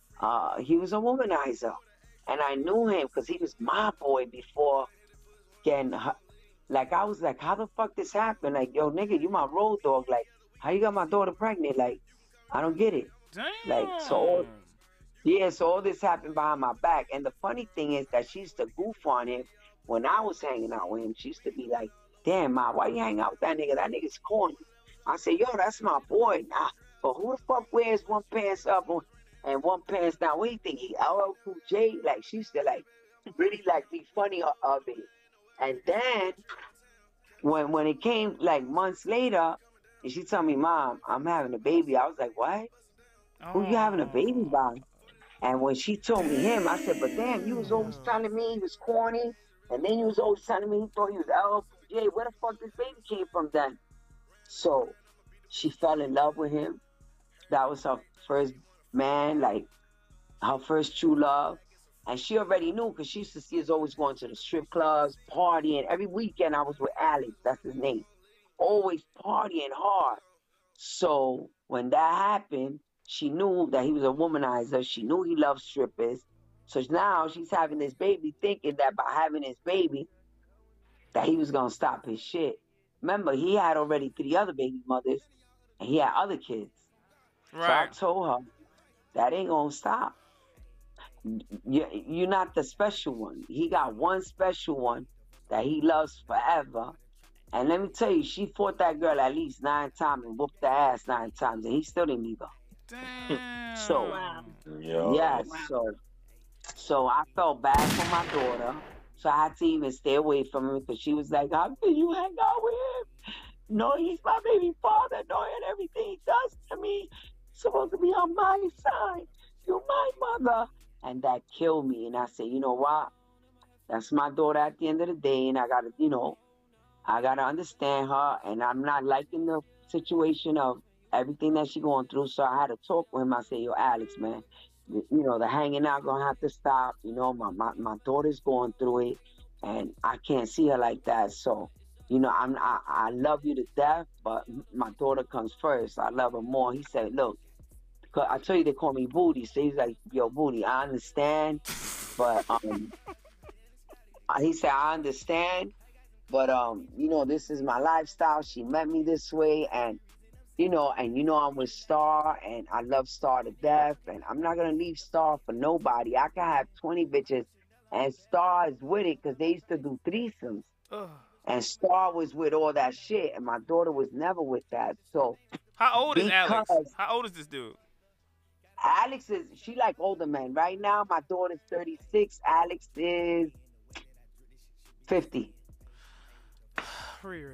a womanizer. And I knew him because he was my boy before getting her. Like, I was like, how the fuck this happened? Like, yo, nigga, you my road dog. Like, how you got my daughter pregnant? Like, I don't get it. Damn. Like, so all this happened behind my back. And the funny thing is that she used to goof on him when I was hanging out with him. She used to be like, damn, Ma, why you hang out with that nigga? That nigga's corny. I said, yo, that's my boy. Nah, but who the fuck wears one pants up and one pants down? What do you think? He LL Cool J? Like, she used to, like, really, like, be funny of it. And then when it came, like, months later, and she told me, Mom, I'm having a baby. I was like, what? Who you having a baby by? And when she told me him, I said, but damn, you was always telling me he was corny. And then you was always telling me he thought he was LL. Where the fuck this baby came from then? So she fell in love with him. That was her first man, like her first true love. And she already knew because she used to see us always going to the strip clubs, partying. Every weekend I was with Alex, that's his name. Always partying hard. So when that happened, she knew that he was a womanizer. She knew he loved strippers. So now she's having this baby, thinking that by having this baby, that he was going to stop his shit. Remember, he had already 3 other baby mothers, and he had other kids. Right. So I told her, that ain't going to stop. You're not the special one. He got one special one that he loves forever. And let me tell you, she fought that girl at least 9 times and whooped her ass 9 times, and he still didn't leave her. Damn. So, Wow. yes, so I felt bad for my daughter. So I had to even stay away from him because she was like, how can you hang out with him? No, he's my baby father, knowing everything he does to me. He's supposed to be on my side. You're my mother. And that killed me. And I said, you know what? That's my daughter at the end of the day. And I got to understand her. And I'm not liking the situation of everything that she's going through. So I had to talk with him. I said, yo, Alex, man, The hanging out gonna have to stop. My daughter's going through it, and I can't see her like that. So, I love you to death, but my daughter comes first. I love her more. He said, look, 'cause I tell you they call me Booty. So he's like, yo, Booty, I understand, but he said, I understand, but this is my lifestyle. She met me this way, and I'm with Star, and I love Star to death, and I'm not gonna leave Star for nobody. I can have 20 bitches, and Star is with it because they used to do threesomes, and Star was with all that shit, and my daughter was never with that. So how old is Alex? How old is this dude? Alex she like older men. Right now, my daughter's 36. Alex is 50. Riri.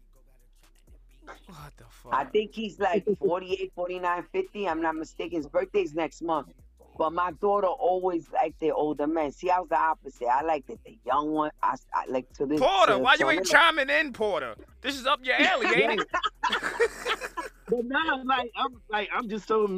What the fuck? I think he's like 48, 49, 50. I'm not mistaken. His birthday's next month. But my daughter always liked the older men. See, I was the opposite. I liked the young one. I like to this. Porter, why you ain't chiming in, Porter? This is up your alley, ain't it? But now, I'm just so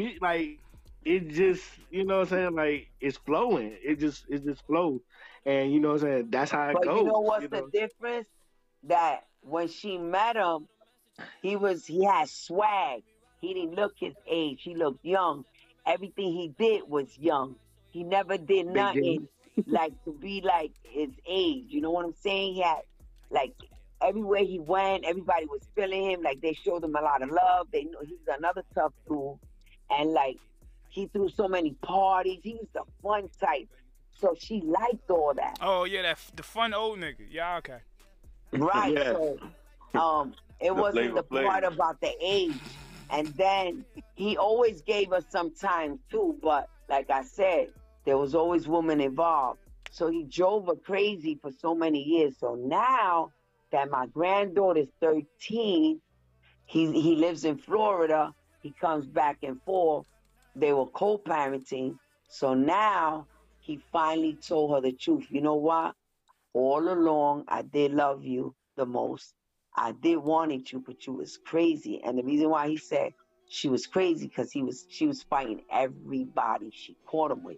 it just, you know what I'm saying? Like, it's flowing. It just flows. And you know what I'm saying? That's how it goes. But you know what's the difference? That when she met him, he had swag. He didn't look his age. He looked young. Everything he did was young. He never did nothing like to be like his age. You know what I'm saying? He had, like, everywhere he went, everybody was feeling him. Like, they showed him a lot of love. They knew he was another tough dude. And, like, he threw so many parties. He was the fun type. So she liked all that. Oh, yeah, the fun old nigga. Yeah, okay. Right. Yeah. So, it wasn't the part about the age. And then he always gave us some time too, but like I said, there was always women involved. So he drove her crazy for so many years. So now that my granddaughter's 13, he lives in Florida. He comes back and forth. They were co-parenting. So now he finally told her the truth. You know what? All along, I did love you the most. I did wanted you, but you was crazy. And the reason why he said she was crazy because she was fighting everybody she caught him with.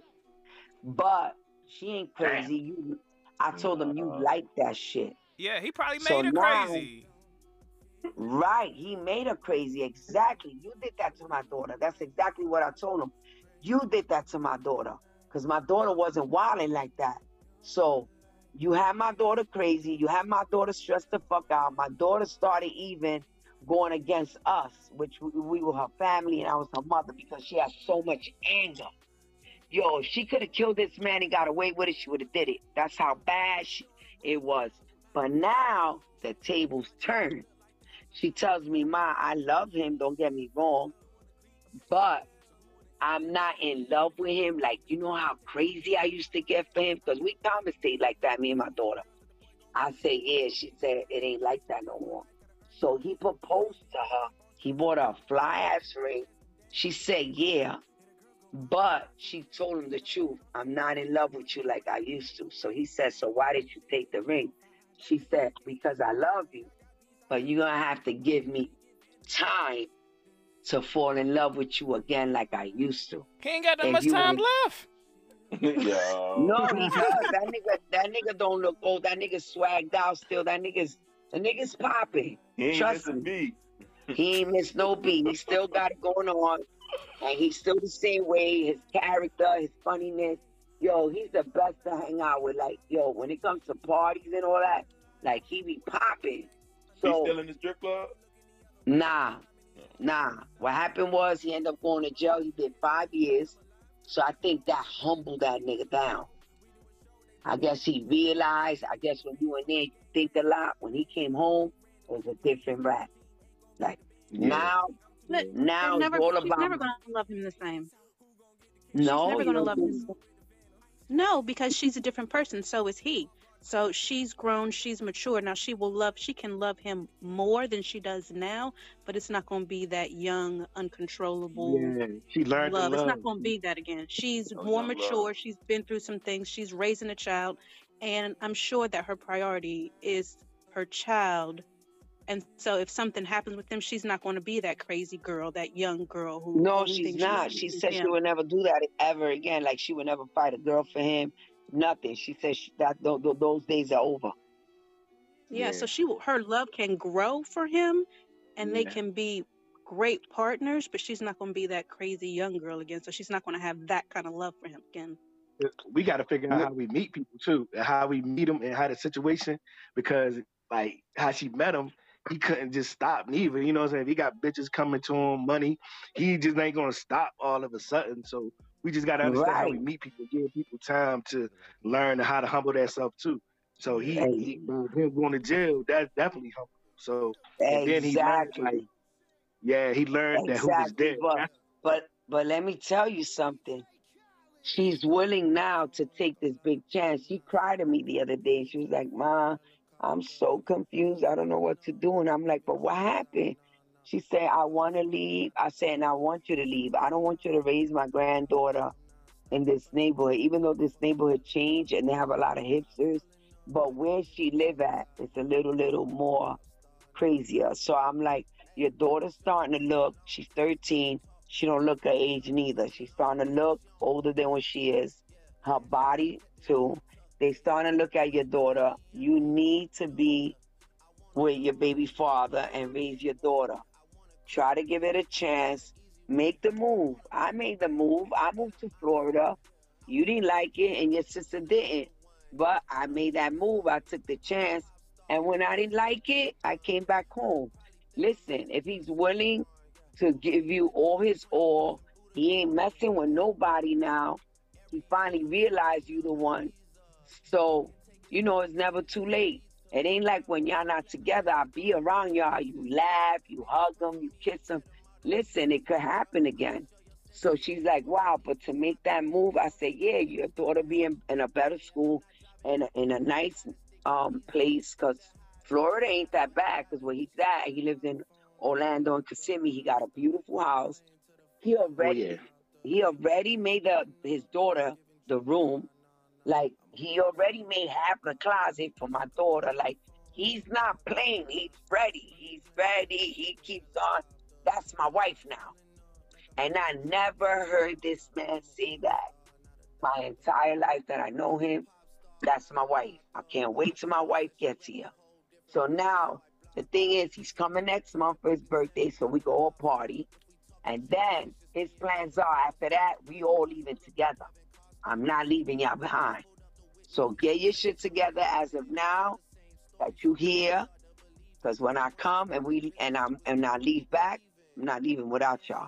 But she ain't crazy. I told him you like that shit. Yeah, he probably made her crazy. Right, he made her crazy. Exactly. You did that to my daughter. That's exactly what I told him. You did that to my daughter because my daughter wasn't wilding like that. So you had my daughter crazy. You had my daughter stressed the fuck out. My daughter started even going against us, which we were her family and I was her mother because she had so much anger. Yo, if she could have killed this man and got away with it, she would have did it. That's how bad it was. But now the tables turned. She tells me, Ma, I love him, don't get me wrong, but I'm not in love with him. Like, you know how crazy I used to get for him? Because we conversate like that, me and my daughter. I say, yeah. She said, it ain't like that no more. So he proposed to her. He bought her a fly-ass ring. She said, yeah. But she told him the truth. I'm not in love with you like I used to. So he said, so why did you take the ring? She said, because I love you. But you're going to have to give me time to fall in love with you again like I used to. He ain't got that much time left. No, he does. That nigga don't look old. That nigga swagged out still. The nigga's popping. He ain't Trust missing me. beat. He ain't missed no beat. He still got it going on. And he's still the same way. His character, his funniness. Yo, he's the best to hang out with. Like, yo, when it comes to parties and all that, like, he be popping. So, he's still in the strip club? Nah. What happened was he ended up going to jail. He did 5 years. So I think that humbled that nigga down. I guess he realized, when you in there, you think a lot. When he came home, it was a different rap. Like, now it's all about... She's never going to love him the same. No, she's never going to love him. No, because she's a different person. So is he. So she's grown, she's mature. Now she can love him more than she does now, but it's not going to be that young, uncontrollable she learned love. To love. It's not going to be that again. She's more mature. Love. She's been through some things. She's raising a child, and I'm sure that her priority is her child And so if something happens with him, she's not going to be that crazy girl, that young girl who No, only she's thinks not. she's She with said she him. would never do that ever again. Like she would never fight a girl for him. Nothing. She said those days are over. Yeah, Yeah, so her love can grow for him, and they yeah. can be great partners, but she's not going to be that crazy young girl again. So she's not going to have that kind of love for him again. We got to figure out No, how we meet people too, and how we meet them, and how the situation. Because like how she met him, he couldn't just stop neither. You know what I'm saying? If he got bitches coming to him, money, he just ain't gonna stop all of a sudden. So we just got to understand how we right. meet people, give people time to learn how to humble themselves too. So he Ex- by him going to jail, that's definitely humble. So and then he learned like, Exactly. yeah, he learned that who was Exactly. there. But let me tell you something. She's willing now to take this big chance. She cried to me the other day. She was like, "Ma, I'm so confused. I don't know what to do." And I'm like, "But what happened?" She said, "I want to leave." I said, "And I want you to leave. I don't want you to raise my granddaughter in this neighborhood, even though this neighborhood changed and they have a lot of hipsters. But where she live at, it's a little more crazier." So I'm like, your daughter's starting to look, she's 13. She don't look her age neither. She's starting to look older than what she is. Her body too. They starting to look at your daughter. You need to be with your baby father and raise your daughter. Try to give it a chance. Make the move. I made the move. I moved to Florida. You didn't like it, and your sister didn't. But I made that move. I took the chance. And when I didn't like it, I came back home. Listen, if he's willing to give you all his all, he ain't messing with nobody now. He finally realized you the one. So, it's never too late. It ain't like when y'all not together, I be around y'all, you laugh, you hug them, you kiss them. Listen, it could happen again. So she's like, wow, but to make that move, I said, yeah, your daughter be in a better school and in a nice place, because Florida ain't that bad, because where he's at, he lives in Orlando and Kissimmee. He got a beautiful house. He Oh yeah, already he already made his daughter the room. Like he already made half the closet for my daughter. Like he's not playing. He's ready. He's ready. He keeps on. That's my wife now. And I never heard this man say that my entire life that I know him. That's my wife. I can't wait till my wife gets here. So now the thing is, he's coming next month for his birthday, so we go all party. And then his plans are after that, we all leaving together. I'm not leaving y'all behind. So get your shit together as of now that you here, because when I come and I leave back, I'm not leaving without y'all.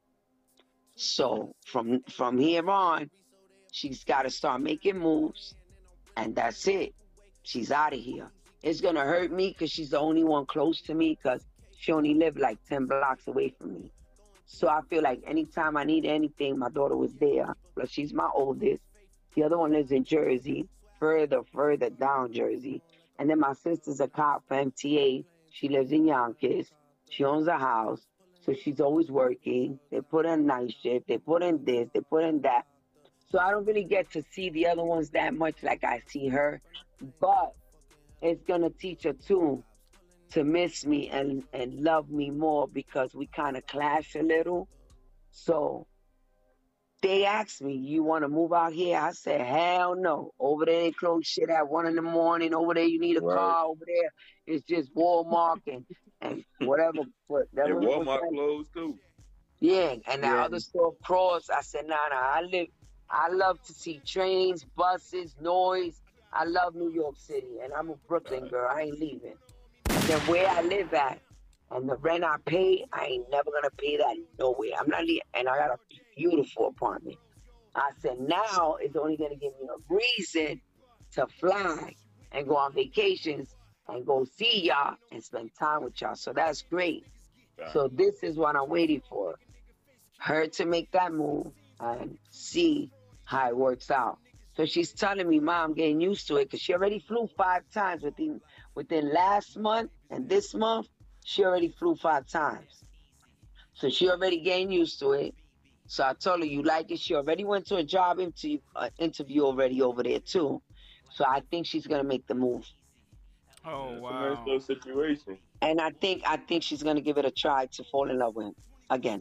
So from here on, she's got to start making moves, and that's it. She's out of here. It's gonna hurt me because she's the only one close to me, because she only lived like 10 blocks away from me. So I feel like anytime I need anything, my daughter was there. Plus, she's my oldest. The other one lives in Jersey, further down Jersey. And then my sister's a cop for MTA. She lives in Yonkers. She owns a house. So she's always working. They put in night shift. They put in this. They put in that. So I don't really get to see the other ones that much like I see her. But it's going to teach her too to miss me and love me more, because we kind of clash a little. So they asked me, you want to move out here? I said, hell no. Over there, they close shit at 1 in the morning. Over there, you need a Right. car. Over there, it's just Walmart and whatever. And Whatever was Walmart that. closed too. Yeah, and the yeah. other store crossed. I said, nah. I love to see trains, buses, noise. I love New York City, and I'm a Brooklyn Right. girl. I ain't leaving. And then where I live at and the rent I pay, I ain't never gonna pay that nowhere. I'm not leaving, and I got a beautiful apartment. I said now it's only gonna give me a reason to fly and go on vacations and go see y'all and spend time with y'all. So that's great. Right. So this is what I'm waiting for. Her to make that move and see how it works out. So she's telling me, Mom, I'm getting used to it, because she already flew 5 times within last month and this month. She already flew 5 times. So she already getting used to it. So I told her, you like it. She already went to a job interview already over there too. So I think she's gonna make the move. Oh It's a nice wow. little situation. And I think she's gonna give it a try to fall in love with him again.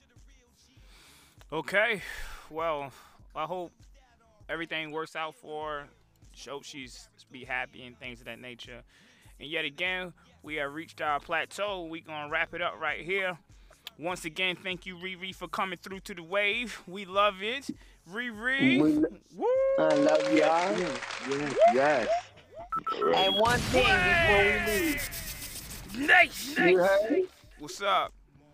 Okay. Well, I hope everything works out for her. Hope she's be happy and things of that nature. And yet again, we have reached our plateau. We're gonna wrap it up right here. Once again, thank you, Riri, for coming through to the wave. We love it. Riri. Woo! I love y'all. Yes. And one thing before we leave. Nice. You heard? What's up?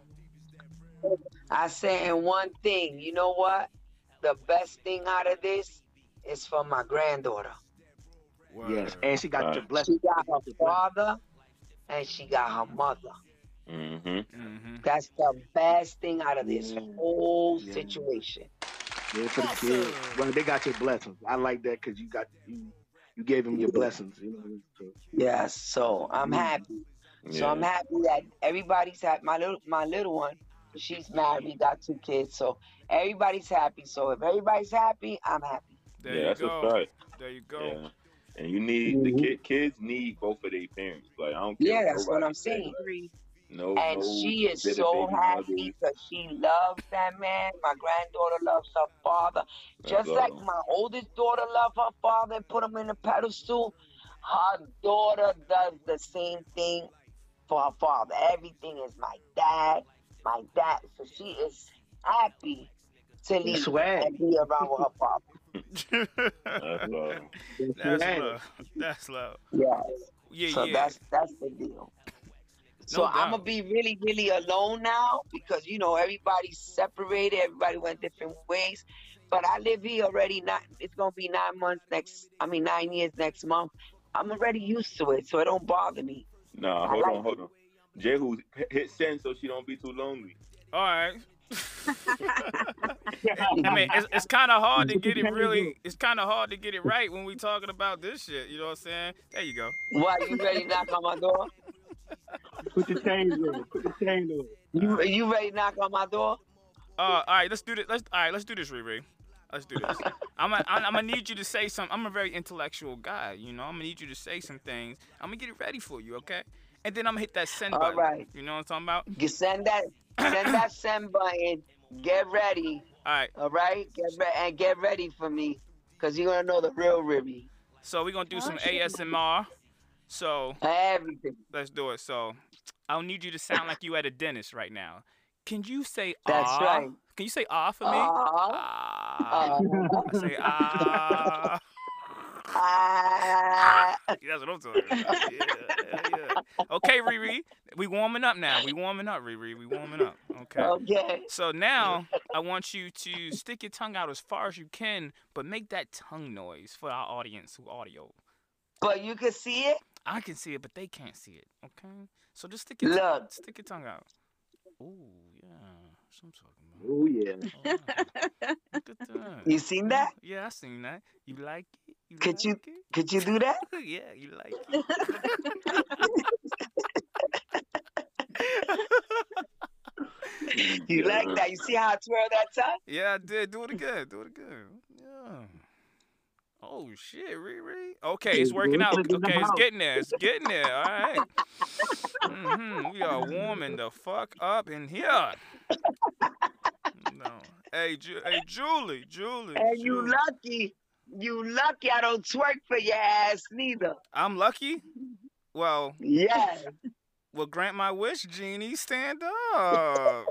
I said, and one thing, you know what? The best thing out of this is for my granddaughter. Yes. And she got your She blessing. got her father and she got her mother. That's the best thing out of this whole situation. Yeah, for the kids. Well, they got your blessings. I like that because you gave them your blessings. You know. So. Yes, so I'm happy. So I'm happy that everybody's happy. My little one, she's married, got 2 kids. So everybody's happy. So if everybody's happy, I'm happy. There you that's go. what's right. There you go. Yeah. And you need the kids need both of their parents. Like I don't care. Yeah, that's what I'm saying. No, And she is so happy because she loves that man. My granddaughter loves her father. Just like my oldest daughter loves her father and put him in a pedestal, her daughter does the same thing for her father. Everything is my dad. So she is happy to leave and be around with her father. That's love. That's love. Yes. Yeah, so yeah. that's the deal. So No I'm gonna be really, really alone now because everybody's separated. Everybody went different ways. But I live here already. It's gonna be 9 years next month. I'm already used to it, so it don't bother me. Nah, hold on. Jehu, hit send so she don't be too lonely. All right. I mean, it's kind of hard to get it really. It's kind of hard to get it right when we talking about this shit. You know what I'm saying? There you go. Why you ready to knock on my door? Put the chains on. You ready to knock on my door? All right, let's do this. Let's do this, Riri. Let's do this. I'm gonna need you to say something. I'm a very intellectual guy. I'm gonna need you to say some things. I'm gonna get it ready for you, okay? And then I'm gonna hit that send button. All right. You know what I'm talking about? You send that send button. Get ready. All right. All right. Get ready for me, cause you're gonna know the real Riri. So we're gonna do some ASMR. So everything. Let's do it. So I'll need you to sound like you at a dentist right now. Can you say That's ah? right. Can you say ah for me? Ah. Say ah. That's what I'm talking about. Yeah. Okay, Riri. We warming up now. We warming up, Riri. We warming up. Okay. Okay. So now I want you to stick your tongue out as far as you can, but make that tongue noise for our audience who audio. But you can see it? I can see it, but they can't see it. Okay? So just stick your tongue out. Ooh, yeah. That's what I'm talking about. Oh, yeah. Right. Look at that. You seen that? Yeah, I seen that. You like it? Could you do that? Yeah, you like it. You like that? You see how I twirl that tongue? Yeah, I did. Do it again. Yeah. Oh, shit, Riri. Okay, it's working out. Okay, it's getting there. All right. We are warming the fuck up in here. No. Hey, Julie. And you lucky I don't twerk for your ass neither. I'm lucky? Well. Yeah. Well, grant my wish, Genie. Stand up.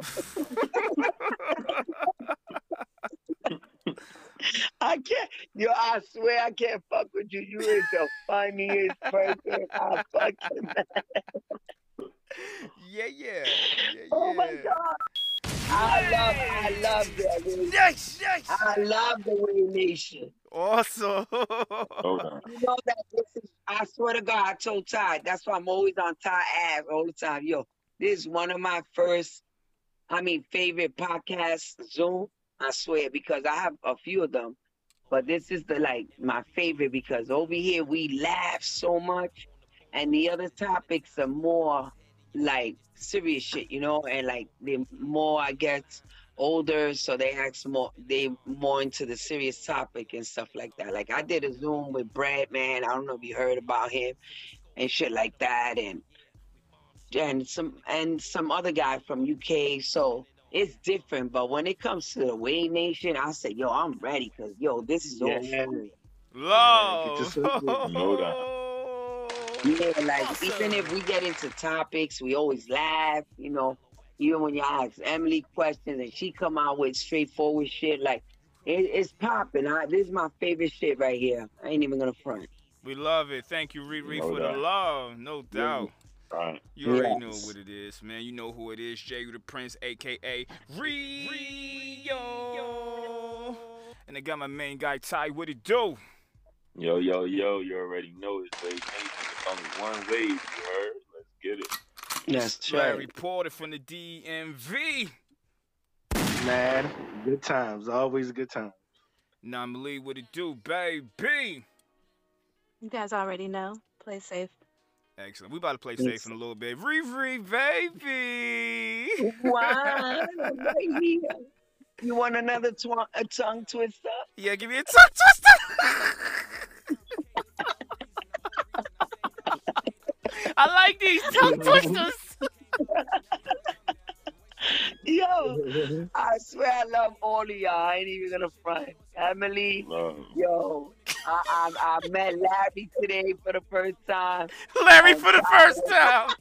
I can't. I swear I can't fuck with you. You is the funniest person I fucking met. Yeah. Oh my God. I love that. Nice. I love the Way Nation. Awesome. You know that this is, I swear to God, I told Ty, that's why I'm always on Ty ass all the time. Yo, this is one of my favorite podcasts, Zoom. I swear, because I have a few of them, but this is my favorite because over here we laugh so much, and the other topics are more serious shit, and they're more, I guess, older, so they more into the serious topic and stuff like that. Like I did a Zoom with Brad, man. I don't know if you heard about him and shit like that, and some other guy from UK. So it's different. But when it comes to the Wave Nation, I say, yo, I'm ready because yo, this is all Yeah. fun. Get your Love. circle. No doubt. Yeah, like even Awesome. if we get into topics, we always laugh. Even when you ask Emily questions and she come out with straightforward shit, like it's popping. This is my favorite shit right here. I ain't even gonna front. We love it. Thank you, Riri, No for the doubt. love. No doubt. Right. You already know Yes. what it is, man. You know who it is. Jay the Prince, a.k.a. Rio. And I got my main guy, Ty. What it do? Yo, yo, yo, you already know it's Wave Nation. It's only one wave, you heard? Let's get it. That's Larry right. Porter from the DMV. Man, good times. Always good times. Namely, what it do, baby? You guys already know. Play safe. Excellent. We about to play safe in a little bit. Riri, baby. Wow, baby. You want another a tongue twister? Yeah, give me a tongue twister. I like these tongue twisters. Yo, I swear I love all of y'all. I ain't even gonna front. Emily, yo, I met Larry today for the first time. Larry for the first time.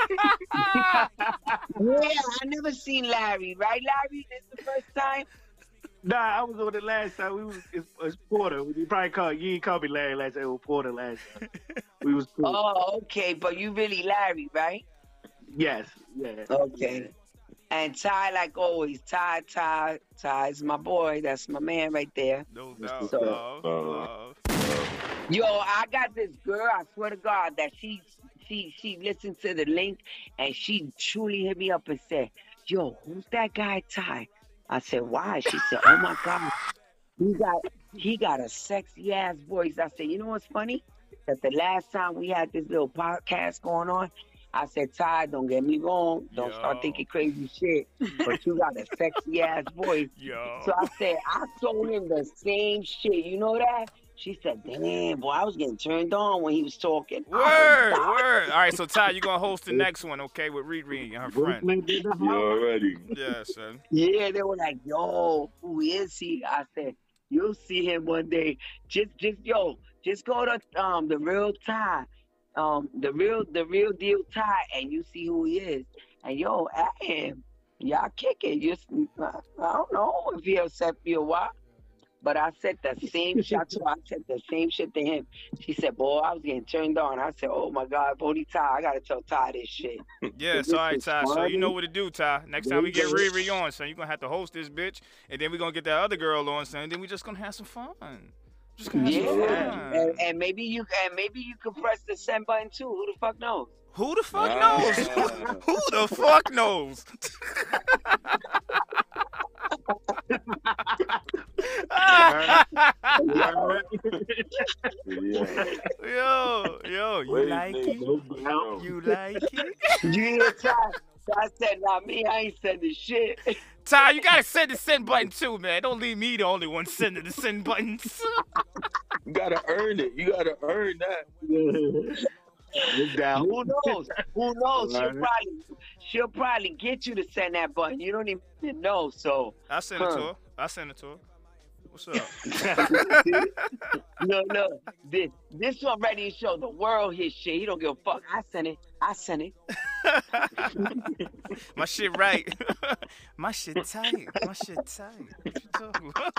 Yeah, I never seen Larry, right, Larry? This is the first time? Nah, I was on it last time. It's Porter. You ain't called me Larry last time. It was Porter last time. We was cool. Oh, okay, but you really Larry, right? Yes. Yeah. Okay. And Ty, like always, Ty's my boy. That's my man right there. No doubt. So- Love. Yo, I got this girl, I swear to God, that she listened to the link and she truly hit me up and said, yo, who's that guy Ty? I said, why? She said, oh my God, he got a sexy ass voice. I said, you know what's funny? That the last time we had this little podcast going on, I said, Ty, don't get me wrong, don't start Yo. thinking crazy shit, but you got a sexy ass voice. Yo. So I said, I told him the same shit. You know that? She said, damn, boy, I was getting turned on when he was talking. Word. All right, so Ty, you're going to host the next one, okay, with Riri and her friend. Brooklyn did the You house. already. Yeah, son. Yeah, they were like, yo, who is he? I said, you'll see him one day. Just go to the real Ty, the real deal Ty, and you see who he is. And yo, at him, y'all kick it. I don't know if he'll accept me or what. But I said the same shit. I said the same shit to him. She said, boy, I was getting turned on. I said, oh my God, Bodie Ty, I gotta tell Ty this shit. Yeah, so all right, Ty. So you know what to do, Ty. Next time we get Riri on, son, you're going to have to host this bitch. And then we're going to get that other girl on, son. And then we just going to have some fun. Just going to have some Yeah, fun. and maybe you can press the send button too. Who the fuck knows? Who the fuck knows? Who the fuck knows? Yo, you like it? You like it? You hear Ty? Ty said, not me, I ain't sending shit. Ty, you gotta send the send button too, man. Don't leave me the only one sending the send buttons. You gotta earn it. You gotta earn that. Down. Who knows? Who knows? Right. She'll probably get you to send that button. You don't even know. So I send it to her. What's up? no. This one ready to show the world his shit. He don't give a fuck. I sent it. My shit right. My shit tight. What you talking about?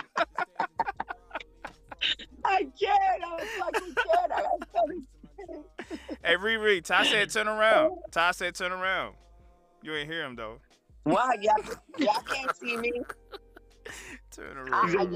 I can't. I was fucking scared. I got something. Hey, Riri, Ty said turn around. You ain't hear him, though. Wow, y'all can't see me. Turn I around. got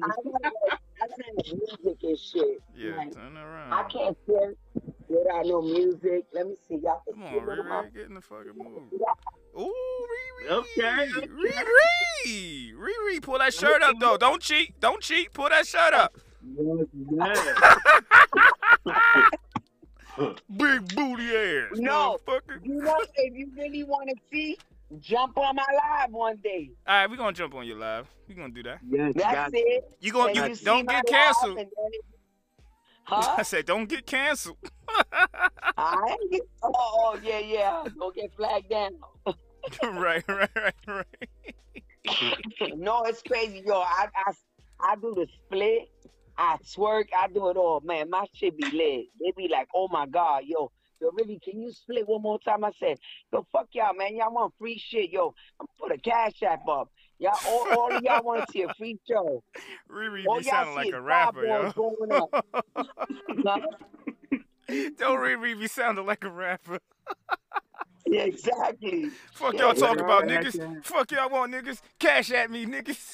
music and shit. Yeah, Like, turn around. I can't sit without no music. Let me see. Y'all can Come on, see what Riri, get in the fucking mood. Ooh, Riri. Okay. Riri, pull that shirt up, though. Don't cheat. Pull that shirt up. Big booty ass. No. Motherfucker. You know, if you really want to see, jump on my live one day. All right, we're going to jump on your live. We're going to do that. Yes, That's it. You gonna And you you see don't my get live canceled. and then Huh? I said, don't get canceled. I ain't get. Oh, yeah. Don't get flagged down. right. No, it's crazy, yo. I do the split. I twerk. I do it all, man. My shit be lit. They be like, oh my god, yo, really, can you split one more time? I said, yo, fuck y'all, man. Y'all want free shit, yo. I'm gonna put a cash app up. Y'all, all of y'all want to see a free show. Riri All be y'all sounding see like is a rapper, yo. going up. Huh? Don't Riri be sounding like a rapper. Yeah, exactly. Fuck Yeah, y'all talk you about know, niggas. yeah. Fuck y'all want niggas. Cash at me, niggas.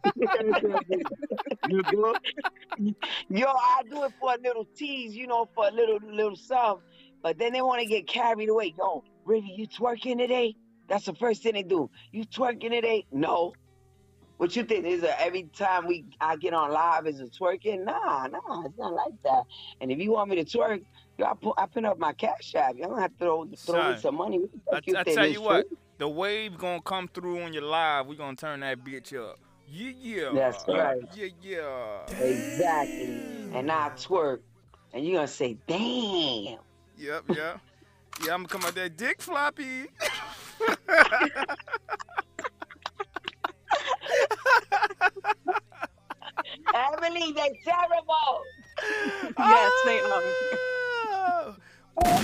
You do? Yo, I do it for a little tease, you know, for a little sum. But then they want to get carried away. Yo, Ricky, you twerking today? That's the first thing they do. You twerking today? No. What you think? Is every time I get on live is a twerking? Nah, it's not like that. And if you want me to twerk, yo, I put up my cash app. You don't have to throw me Son, some money. What the fuck you I think? tell It's you what, free? the wave gonna come through on your live. We gonna turn that bitch up. Yeah. That's right. Yeah. Exactly. And I twerk. And you're going to say, damn. Yep. Yeah, I'm gonna come out that dick floppy. Emily, they terrible. Yes, they are. Oh.